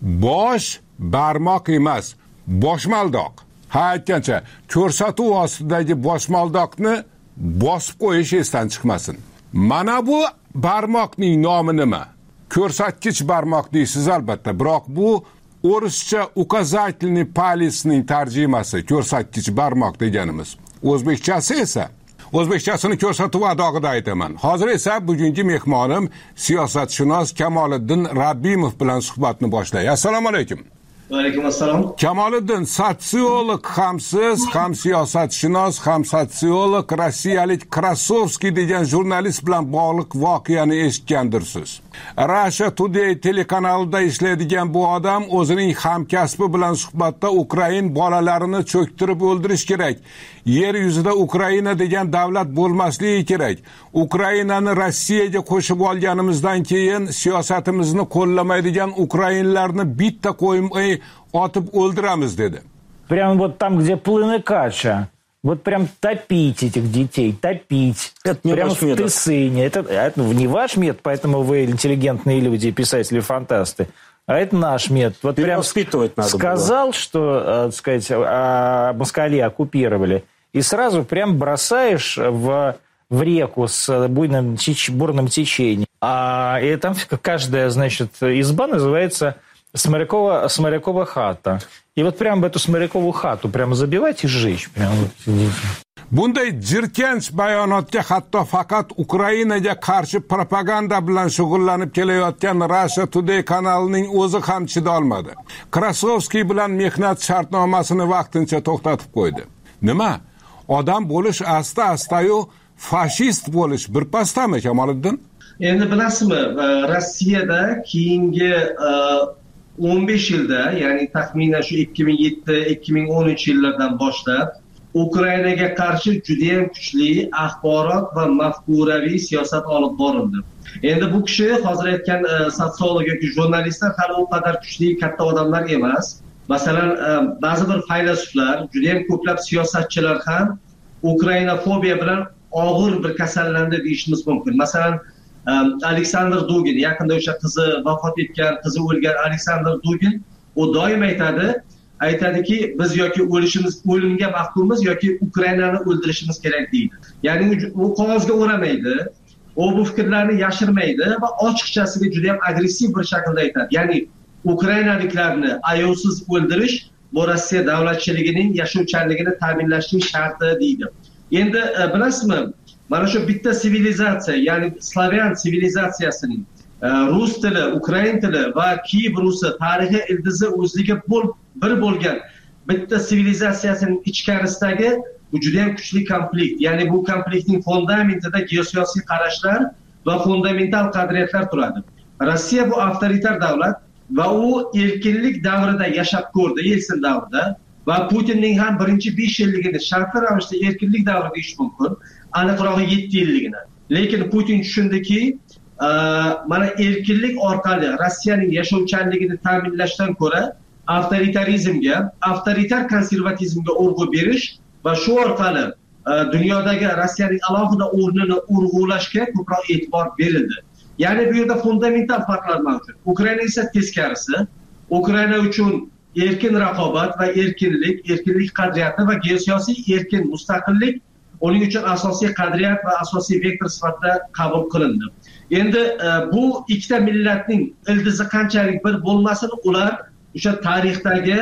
Bosh barmoq emas, boshmaldoq. Ha, aytgancha, ko'rsatuv ostidagi boshmaldoqni bosib qo'yish esdan chiqmasin. Mana bu barmoqning nomi nima? Ko'rsatkich barmoq deysiz albatta, biroq bu o'rischa uказательный палецning tarjimasi, ko'rsatkich barmoq deganimiz. O'zbekchasi esa, o'zbekchasini ko'rsatuv adog'ida aytaman. Hozir esa bugungi mehmonim siyosatshunos Kamoliddin Rabbimov bilan suhbatni boshlaymiz. Assalomu alaykum. Va alaykum assalom. Kamoliddin, sotsiolog hamsiz, ham siyosatshunos, ham sotsiolog, rossiyalik Krasovskiy degan jurnalist bilan bog'liq voqeani eshitgandirsiz. Russia Today telekanalida ishlaydigan bu odam o'zining hamkasbi bilan suhbatda Ukrain bolalarini cho'ktirib o'ldirish kerak. Yer yuzida Ukraina degan davlat bo'lmasligi kerak. Ukrainani Rossiyaga qo'shib olganimizdan keyin siyosatimizni qo'llamaydigan ukrainlarni bitta qo'ymay otib o'ldiramiz dedi. Прямо вот там, где плыны кача. Вот прям топить этих детей, топить. Это не прямо ваш в метод. Тысыне. Это не ваш метод, поэтому вы интеллигентные люди, писатели-фантасты. А это наш метод. Вот прям сказал, было. Что, так сказать, москали оккупировали, и сразу прям бросаешь в реку с бурным течением. И там каждая, значит, изба называется Смолякова хата. И вот прям в эту Смолякову хату прямо забивать и сжечь. Прям вот сидите. Bunday jirkanch bayonotga hatto faqat Ukrainaga qarshi propaganda bilan shug'ullanib kelayotgan Russia Today kanalining o'zi ham chidolmadi. Krasovskiy bilan mehnat shartnomasini vaqtincha to'xtatib qo'ydi. Nima? Odam bo'lish asta-asta-yu fashist bo'lish bir pastami, Kamoliddin? Endi bilasizmi, Rossiyada keyingi 15 yilda, ya'ni taxminan shu 2007-2013 yillardan boshlab Ukrainaga qarshi juda ham kuchli axborot va mafkuraviy siyosat olib borildi. Endi bu kishi hozir aytgan sotsiolog yoki jurnalistlar hali u qadar kuchli katta odamlar emas. masalan ba'zi bir faylasuflar, juda ham ko'plab siyosatchilar ham Ukrainofobiya bilan og'ir bir kasallandi deyishimiz mumkin. Masalan, Aleksandr Dugin, yaqinda o'sha qizi vafot etgan, qizi o'lgan Aleksandr Dugin, u doim aytadiki, biz yoki o'limga mahkummiz yoki Ukrainani o'ldirishimiz kerak deydi. Ya'ni u qog'ozga o'ramaydi, u bu fikrlarni yashirmaydi va ochiqchasiga juda ham agressiv bir shaklda aytadi. Ya'ni Ukrainaliklarni ayovsiz o'ldirish bu Rossiya davlatchiligining yashovchanligini ta'minlashning sharti deydi. Endi bilasizmi, mana shu bitta sivilizatsiya, ya'ni Slavyan sivilizatsiyasining rus tili, ukrain tili va Kiyev Rusi tarixiy ildizi o'zligi bir bo'lgan bitta sivilizatsiyasining ichkarisidagi bu juda ham kuchli konflikt. Ya'ni bu konfliktning fundamentida geosiyosiy qarashlar va fundamental qadriyatlar turadi. Rossiya bu avtoritar davlat va u erkinlik davrida yashab ko'rdi, Yelsin davrida, va Putinning ham birinchi 5 yilligini shartli ravishda erkinlik davri deyish mumkin, aniqrog'i 7 yilligini. Lekin Putin tushundiki, mana erkinlik orqali Rossiyaning yashovchanligini ta'minlashdan ko'ra avtoritarizmga, avtoritar konservatizmga urg'u berish va shu orqali dunyodagi Rossiyaning alohida o'rnini urg'ulashga ko'proq e'tibor berildi. Ya'ni bu yerda fundamental farqlar mavjud. Ukraina esa teskarisi. Ukraina uchun erkin raqobat va erkinlik qadriyati va geosiyosiy erkin mustaqillik uning uchun asosiy qadriyat va asosiy vektor sifatida qabul qilindi. Endi bu ikkita millatning ildizi qanchalik bir bo'lmasin, ular o'sha tarixdagi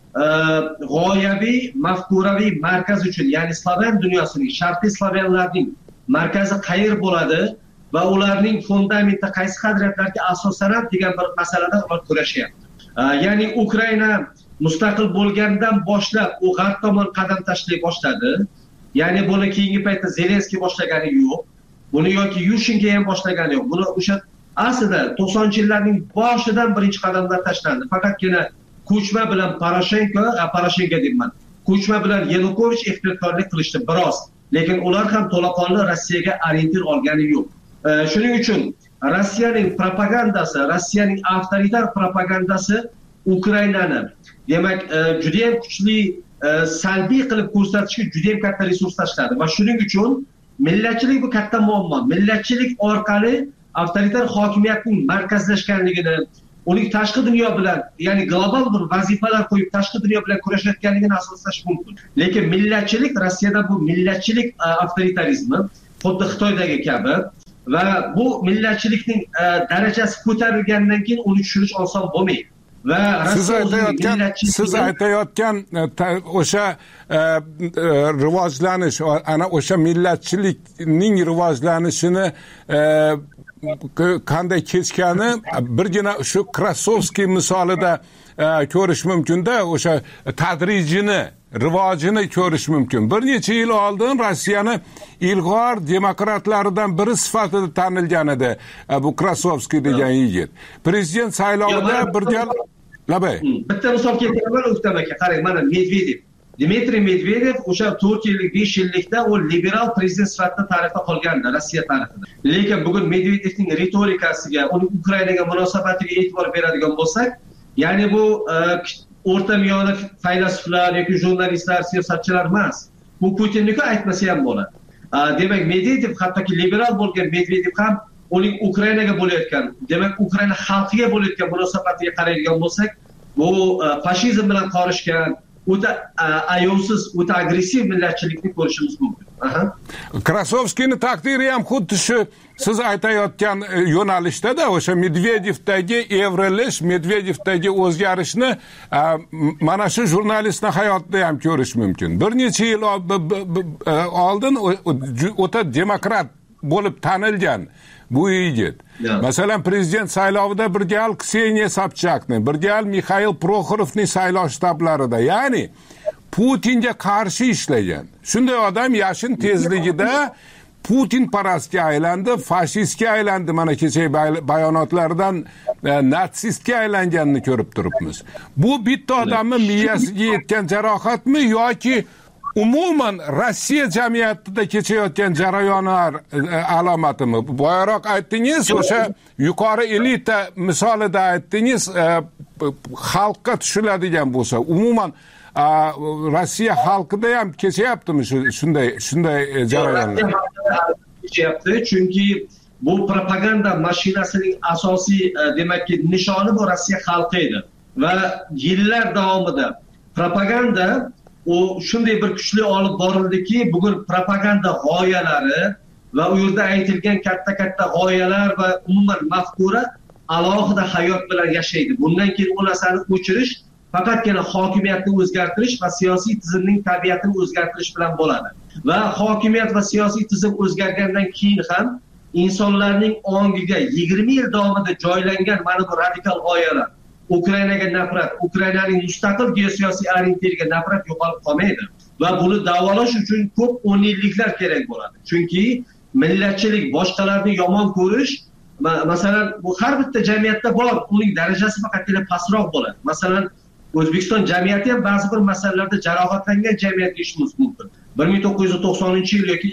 g'oyaviy, mafkuraviy markaz uchun, ya'ni Slavyan dunyosining, sharqiy slavyanlarning markazi qayer bo'ladi va ularning fundamenti qaysi qadriyatlarga asoslanadi degan bir masalada ular kurashyapti. Ya'ni Ukraina mustaqil bo'lgandan boshlab u g'arb tomon qadam tashlay boshladi. Ya'ni buni keyingi paytda Zelenskiy boshlagani yo'q. Buni yoki Yushchenko ham boshlagani yo'q. Buni o'sha aslida 90-yillarning boshidan birinchi qadamlar tashlandi. Faqatgina Kuchma bilan Poroshenko deyman. Kuchma bilan Yanukovich ehtiyotkorlik qilishdi biroz. Lekin ular ham to'laqonli Rossiyaga orientir olgani yo'q. Shuning uchun Rossiyaning propagandasi, Rossiyaning avtoritar propagandasi Ukrainani, demak, juda ham kuchli salbiy qilib ko'rsatishga juda ham katta resurs tashladi va shuning uchun millatchilik bu katta muammo. Millatchilik orqali avtoritar hokimiyatning markazlashganligini, uning tashqi dunyo bilan, ya'ni global bir vazifalar qo'yib tashqi dunyo bilan kurashayotganligini asoslash mumkin. Lekin millatchilik, Rossiyada bu millatchilik avtoritarizmi, xuddi Xitoydagi kabi va bu millatchilikning darajasi ko'tarilgandan keyin uni tushunish oson bo'lmaydi. Va siz aytayotgan o'sha rivojlanish, ana o'sha millatchilikning rivojlanishini qanday kechgani birgina shu Krasovskiy misolida ko'rish mumkin-da, o'sha tadrijini, rivojini ko'rish mumkin. Bir necha yil oldin Rossiyani ilg'or demokratlaridan biri sifatida tanilgan edi bu Krasovskiy degan yigit. Prezident saylovida bir gal bitta misol keltiraman, O'ktam aka, qarang, mana Medvedev, Dmitriy Medvedev o'sha 4 yillik, 5 yillikda u liberal prezident sifatida tarixda qolgandi, Rossiya tarixida. Lekin bugun Medvedevning ritorikasiga, uning Ukrainaga munosabatiga e'tibor beradigan bo'lsak, ya'ni bu o'rta miyona faylasuflar yoki jurnalistlar, siyosatchilar emas. Bu Putinnikku aytmasa ham bo'ladi. Demak, Medvedev, hattoki liberal bo'lgan Medvedev ham uning Ukrainaga bo'layotgan, demak, Ukraina xalqiga bo'layotgan munosabatiga qaraydigan bo'lsak, bu fashizm bilan qorishgan, o'ta ayovsiz, o'ta agressiv millatchilikni ko'rishimiz mumkin. Krasovskiyning taqdiri ham xuddi shu siz aytayotgan yo'nalishdada, o'sha Medvedevdagi evrilish, Medvedevdagi o'zgarishni mana shu jurnalistning hayotida ham ko'rish mumkin. Bir necha yil oldin o'ta demokrat bo'lib tanilgan bu yigit. Masalan, prezident saylovida bir gal Kseniya Sobchakni, bir gal Mikhail Prokhorovning saylov shtablarida, ya'ni Putinga qarshi ishlagan. Shunday odam yashin tezligida Putin parastga aylandi, fashistga aylandi. Mana kechagi bayonotlardan natsistga aylanganini ko'rib turibmiz. Bu bitta odamning miyasiga yetgan jarohatmi yoki umuman Rossiya jamiyatida kechayotgan jarayonlar alomatimi? Boyaroq aytdingiz, o'sha yuqori elita misolida aytdingiz, xalqqa tushiladigan bo'lsa, umuman Rossiya xalqida ham kechyaptimi shunday jarayonlar? Kechyapti, chunki bu propaganda mashinasining asosiy demakki nishoni bu Rossiya xalqi edi va yillar davomida propaganda u shunday bir kuchli olib borildiki, bugun propaganda g'oyalari va u yerda aytilgan katta g'oyalar va umuman mafkura alohida hayot bilan yashaydi. Bundan keyin u narsani o'chirish faqatgina hokimiyatni o'zgartirish va siyosiy tizimning tabiatini o'zgartirish bilan bo'ladi. Va hokimiyat va siyosiy tizim o'zgargandan keyin ham insonlarning ongiga 20 yil davomida joylangan mana bu radikal g'oyalar, Ukrainaga nafrat, Ukrainaning mustaqil geosiyosiy orienteriga nafrat yo'qolib qolmaydi va buni davolash uchun ko'p 10 yilliklar kerak bo'ladi. Chunki millatchilik, boshqalarni yomon ko'rish, masalan, bu har bitta jamiyatda bor, uning darajasi faqatgina pastroq bo'ladi. Masalan, O'zbekiston jamiyati ham ba'zi bir masalalarda jarohatlangan jamiyat deyishimiz mumkin. 1990-yil yoki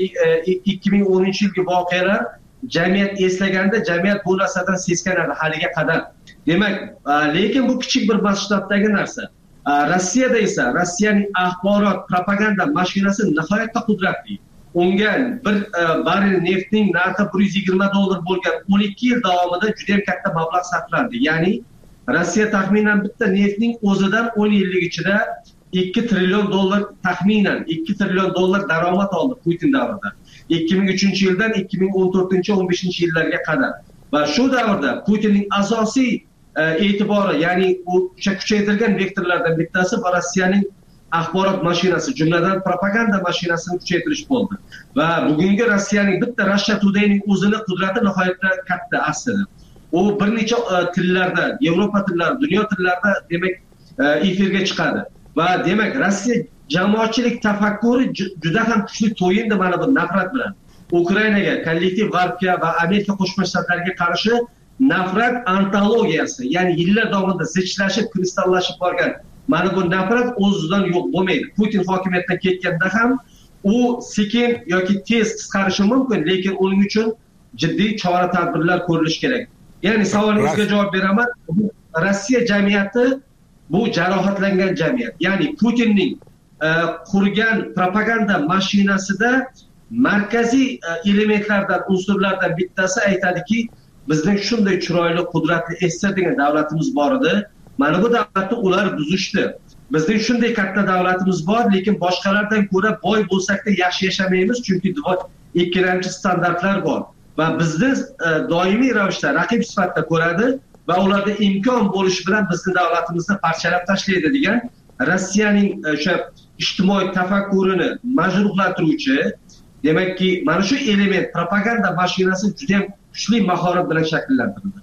2010-yilgi voqealar jamiyat eslaganda jamiyat bu narsadan seskanadi haliga qadar. Demak, lekin bu kichik bir masshtabdagi narsa. Rossiyada esa Rossiyaning axborot, propaganda mashinasi nihoyatda qudratli. Unga bir barrel neftning narxi $120 bo'lgan 12 yil davomida juda ham katta mablag' sarflandi. Ya'ni Rossiya taxminan bitta neftning o'zidan 10 yillik ichida $2 trillion taxminan $2 trillion daromad oldi Putin davrida. 2003-yildan 2014-15-yillarga qadar. Va shu davrda Putinning asosiy e'tibori, ya'ni u kuchaytirilgan vektorlardan bittasi Rossiyaning axborot mashinasi, jumladan propaganda mashinasini kuchaytirish bo'ldi. Va bugungi Rossiyaning bitta Russia Today'ning o'zini qudrati nihoyatda katta aslida. U bir necha tillarda, Yevropa tillari, dunyo tillarida demak efirga chiqadi. Va demak Rossiya jamoatchilik tafakkuri juda ham kuchli to'yindi mana bu nafrat bilan. Ukrainaga, kollektiv g'arbga va Amerika Qo'shma Shtatlariga qarshi nafrat antologiyasi, ya'ni yillar davomida zichlashib, kristallashib borgan mana bu nafrat o'zidan yo'q bo'lmaydi. Putin hokimiyatdan ketganda ham u sekin yoki tez qisqarishi mumkin, lekin uning uchun jiddiy chora-tadbirlar ko'rilishi kerak. Ya'ni savolingizga javob beraman. Rossiya jamiyati bu jarohatlangan jamiyat. Ya'ni Putinning qurgan propaganda mashinasida markaziy elementlardan, unsurlardan bittasi aytadiki, bizning shunday chiroyli, qudratli, estiradigan davlatimiz bor edi. Mana bu davlatni ular buzishdi. Bizning shunday katta davlatimiz bor, lekin boshqalardan ko'ra boy bo'lsak-da yaxshi yashamaymiz, chunki ikkilamchi standartlar bor. Va bizni doimiy ravishda raqib sifatida ko'radi va ularda imkon bo'lishi bilan bizning davlatimizni parchalab tashlaydi degan Rossiyaning o'sha ijtimoiy tafakkurini majruhlantiruvchi, demakki, mana shu element propaganda mashinasi juda ham kuchli mahorat bilan shakllantirildi.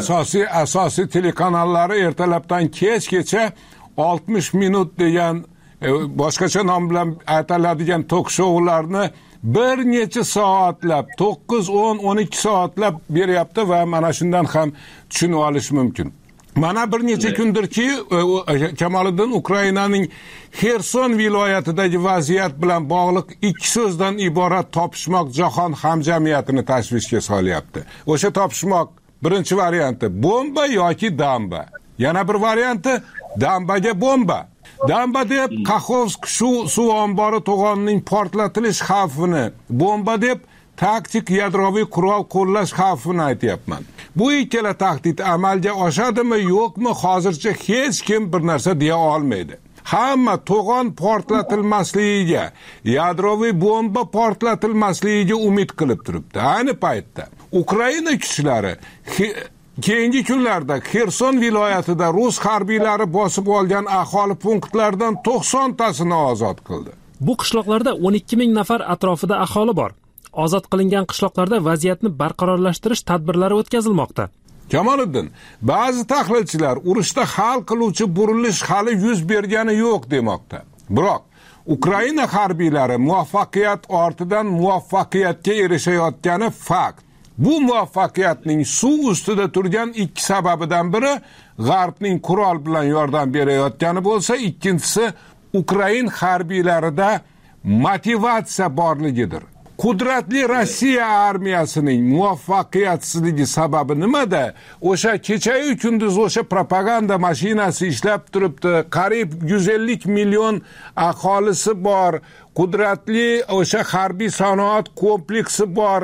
Asosiy telekanallari ertalabdan kechgacha 60 minut degan boshqacha nom bilan aytiladigan tok-shoularni bir necha soatlab, 9, 10, 12 soatlab beryapti va mana shundan ham tushunib olish mumkin. Mana bir necha kundirki, Kamoliddin Ukrainaning Xerson viloyatidagi vaziyat bilan bog'liq ikki so'zdan iborat topishmoq jahon hamjamiyatini tashvishga solyapti. O'sha topishmoq birinchi varianti bomba yoki damba. Yana bir varianti dambaga bomba. Damba deb Kakhovsk suv ombori to'g'onining portlatilish xavfini, bomba deb taktik yadroviy qurol qo'llash xavfini aytyapman. Bu ikkala tahdid amalga oshadimi, yo'qmi, hozircha hech kim bir narsa deya olmaydi. Hamma to'g'on portlatilmasligiga, yadroviy bomba portlatilmasligiga umid qilib turibdi. Ayni paytda Ukraina kuchlari keyingi kunlarda Xerson viloyatida rus harbiylari bosib olgan aholi punktlaridan 90 tasini ozod qildi. Bu qishloqlarda 12 ming nafar atrofida aholi bor. Ozod qilingan qishloqlarda vaziyatni barqarorlashtirish tadbirlari o'tkazilmoqda. Kamoliddin, ba'zi tahlilchilar urushda hal qiluvchi burilish hali yuz bergani yo'q demoqda. Biroq Ukraina harbiylari muvaffaqiyat ortidan muvaffaqiyatga erishayotgani fakt. Bu muvaffaqiyatning suv ustida turgan ikki sababidan biri G'arbning qurol bilan yordam berayotgani bo'lsa, ikkinchisi Ukrain harbiylarida motivatsiya borligidir. qudratli Rossiya armiyasining muvaffaqiyatsizligi sababi nimada? O'sha kecha-yu kunduz o'sha propaganda mashinasi ishlab turibdi. Qariyb 150 million aholisi bor. Qudratli o'sha harbiy sanoat kompleksi bor.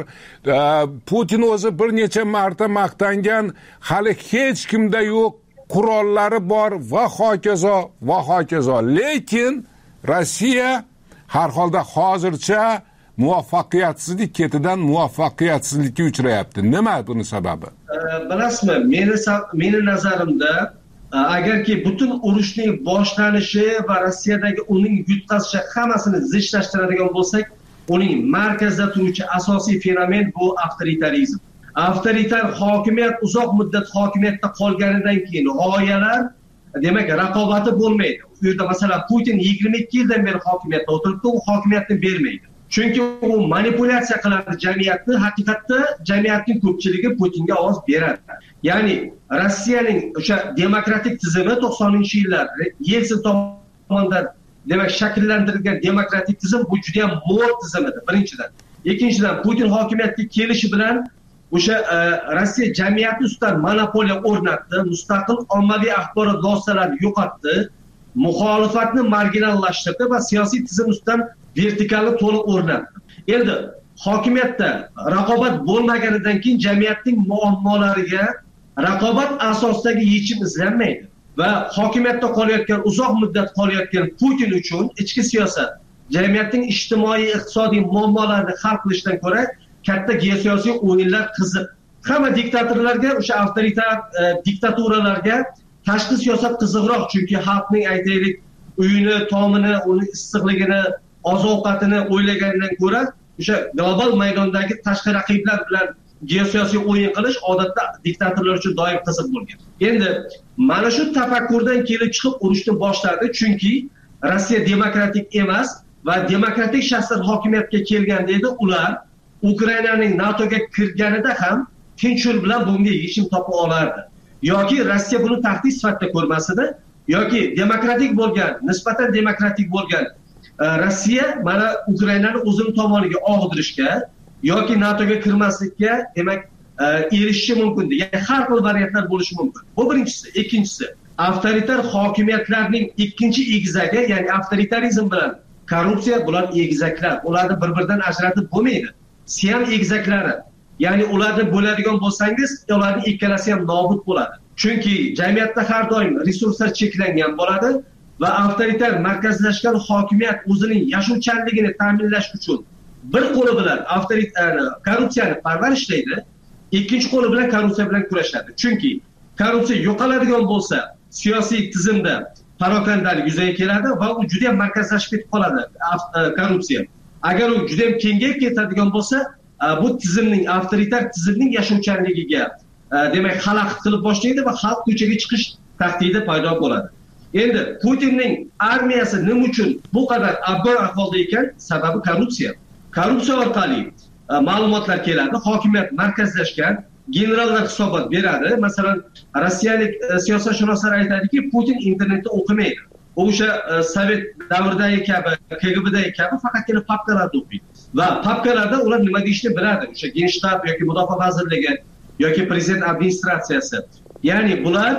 Putin o'zi bir necha marta maqtangan, hali hech kimda yo'q qurollari bor va hokazo va hokazo. Lekin Rossiya har holda hozircha muvaffaqiyatsizlik ketidan muvaffaqiyatsizlikka uchrayapti. Nima buni sababi? Bilasizmi, meni nazarimda agarki butun urushning boshlanishi va Rossiyadagi uning yutqazishi hammasini zichlashtiradigan bo'lsak, uning markazida turuvchi asosiy fenomen bu avtoritarizm. Avtoritar hokimiyat uzoq muddat hokimiyatda qolganidan keyin g'oyalar, demak, raqobati bo'lmaydi. U yerda masalan Putin 22 yildan beri hokimiyatda o'tiribdi, u hokimiyatni bermaydi. Chunki u manipulyatsiya qiladi jamiyatni, haqiqatda jamiyatning ko'pchiligi Putinga ovoz beradi. Ya'ni Rossiyaning o'sha demokratik tizimi 90-yillar Yeltsin tomonidan demak shakllantirilgan demokratik tizim bu juda ham mo'r tizim edi, birinchidan. Ikkinchidan, Putin hokimiyatga kelishi bilan o'sha Rossiya jamiyati ustidan monopoliya o'rnatdi, mustaqil ommaviy axborot vositalarini yo'qotdi, muxolifatni marginallashtirdi va siyosiy tizim ustidan vertikalni to'liq o'rnatdi. Endi hokimiyatda raqobat bo'lmaganidan keyin jamiyatning muammolariga raqobat asosidagi yechim izlanmaydi va hokimiyatda qolayotgan, uzoq muddat qolayotgan Putin uchun ichki siyosat jamiyatning ijtimoiy iqtisodiy muammolarini hal qilishdan ko'ra katta geosiyosiy o'yinlar qiziq. Hamma diktatorlarga, o'sha avtoritar diktaturalarga tashqi siyosat qiziqroq, chunki xalqning aytaylik uyini, tomini, uning issiqligini, oziq-ovqatini o'ylagandan ko'ra o'sha global maydondagi tashqi raqiblar bilan geosiyosiy o'yin qilish odatda diktatorlar uchun doim qiziq bo'lgan. Endi mana shu tafakkurdan kelib chiqib urushni boshladi, chunki Rossiya demokratik emas va demokratik shaxslar hokimiyatga kelganda edi, ular Ukrainaning NATOga kirganida ham tinch yo'l bilan bunga yechim topa olardi. Yoki Rossiya buni tahdid sifatida ko'rmasdi, yoki demokratik bo'lgan, nisbatan demokratik bo'lgan Rossiya mana Ukrainani o'zining tomoniga og'dirishga yoki NATOga kirmaslikka demak erishishi mumkin. Ya'ni har xil variantlar bo'lishi mumkin. Bu birinchisi. Ikkinchisi, avtoritar hokimiyatlarning ikkinchi egizagi, ya'ni avtoritarizm bilan korrupsiya, bular egizaklar. Ularni bir-biridan ajratib bo'lmaydi. Siyam egizaklari. Ya'ni ularni bo'ladigan bo'lsangiz, ularning ikkalasi ham nobud bo'ladi. Chunki jamiyatda har doim resurslar cheklangan bo'ladi va avtoritar markazlashgan hokimiyat o'zining yashuvchanligini ta'minlash uchun bir qo'li bilan korrupsiyani parvarishlaydi, ikkinchi qo'li bilan korrupsiya bilan kurashadi. Chunki korrupsiya yo'qoladigan bo'lsa, siyosiy tizimda parokandalik yuzaga keladi va u juda ham markazlashib ketib qoladi korrupsiya. Agar u juda ham kengayib ketadigan bo'lsa, bu tizimning, avtoritar tizimning yashuvchanligiga demak xalaqit qilib boshlaydi va xalq ko'chaga chiqish tahdidi paydo bo'ladi. Endi Putinning armiyasi nima uchun bu qadar abgor ahvolda ekan? Sababi korrupsiya. Korrupsiya orqali ma'lumotlar keladi, hokimiyat markazlashgan, generallar hisobot beradi. Masalan, rossiyalik siyosatshunoslar aytadiki, Putin internetda o'qimaydi. O'sha Sovet davridagi kabi, KGBdagi kabi faqatgina papkalarda o'qiydi. Va papkalarda ular nima deyishni biladi. O'sha Genshtab yoki Mudofaa vazirligi yoki prezident administratsiyasi. Ya'ni bular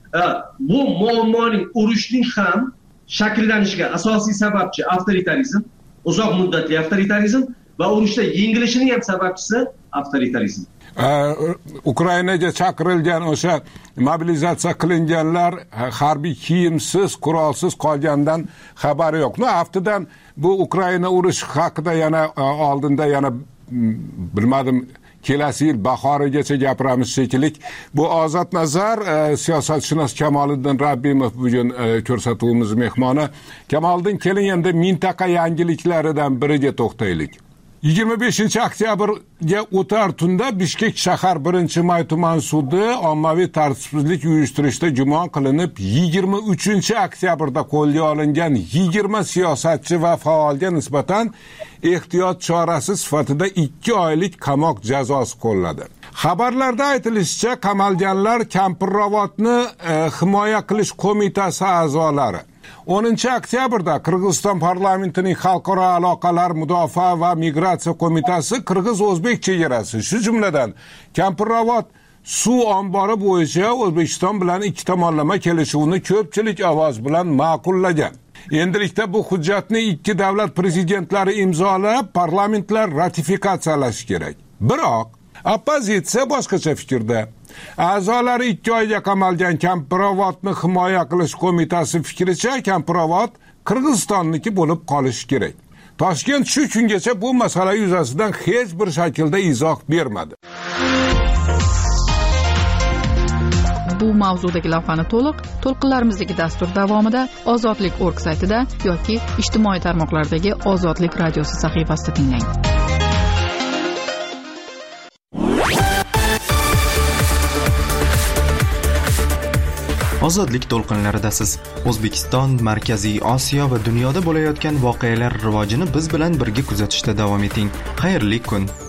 bu muammoning, urushning ham shakllanishiga asosiy sababchi avtoritarizm, uzoq muddatli avtoritarizm va urushda yengilishining ham sababchisi avtoritarizm. Ukrainaga chaqirilgan o'sha mobilizatsiya qilinganlar harbiy kiyimsiz, qurolsiz qolgandan xabari yo'q. Aftidan bu Ukraina urushi haqida yana oldinda yana bilmadim kelasi yil bahorigacha gapiramiz shekilli. Bu Ozod Nazar siyosatshunos Kamoliddin Rabbimov bugun ko'rsatuvimiz mehmoni. Kamoliddin, keling endi mintaqa yangiliklaridan biriga to'xtaylik. 25 oktyabrga o'tar tunda Bishkek shahar 1-may tuman sudi ommaviy tartibsizlik uyushtirishda gumon qilinib 23 oktyabrda qo'lga olingan 20 siyosatchi va faolga nisbatan ehtiyot chorasi sifatida 2 oylik qamoq jazosi qo'lladi. Xabarlarda aytilishicha, qamalganlar Kampirobodni himoya qilish qo'mitasi a'zolari. 10-oktyabrda Qirg'iziston parlamentining xalqaro aloqalar, mudofaa va migratsiya qo'mitasi qirg'iz-o'zbek chegarasi, shu jumladan Kampirobod suv ombori bo'yicha O'zbekiston bilan ikki tomonlama kelishuvni ko'pchilik ovoz bilan ma'qullagan. Endilikda bu hujjatni ikki davlat prezidentlari imzolab, parlamentlar ratifikatsiyalashi kerak. Biroq oppozitsiya boshqacha fikrda. A'zolari 2 oyga qamalgan Kampirobodni himoya qilish qo'mitasi fikricha, Kampirobod Qirg'izistonniki bo'lib qolishi kerak. Toshkent shu kungacha bu masala yuzasidan hech bir shaklda izoh bermadi. Bu mavzudagi lavhani to'lqinlarimizdagi dastur davomida Ozodlik.org saytida yoki ijtimoiy tarmoqlardagi Ozodlik radiosi sahifasida tinglang. Ozodlik to'lqinlaridasiz. O'zbekiston, Markaziy Osiyo va dunyoda bo'layotgan voqealar rivojini biz bilan birga kuzatishda davom eting. Xayrli kun.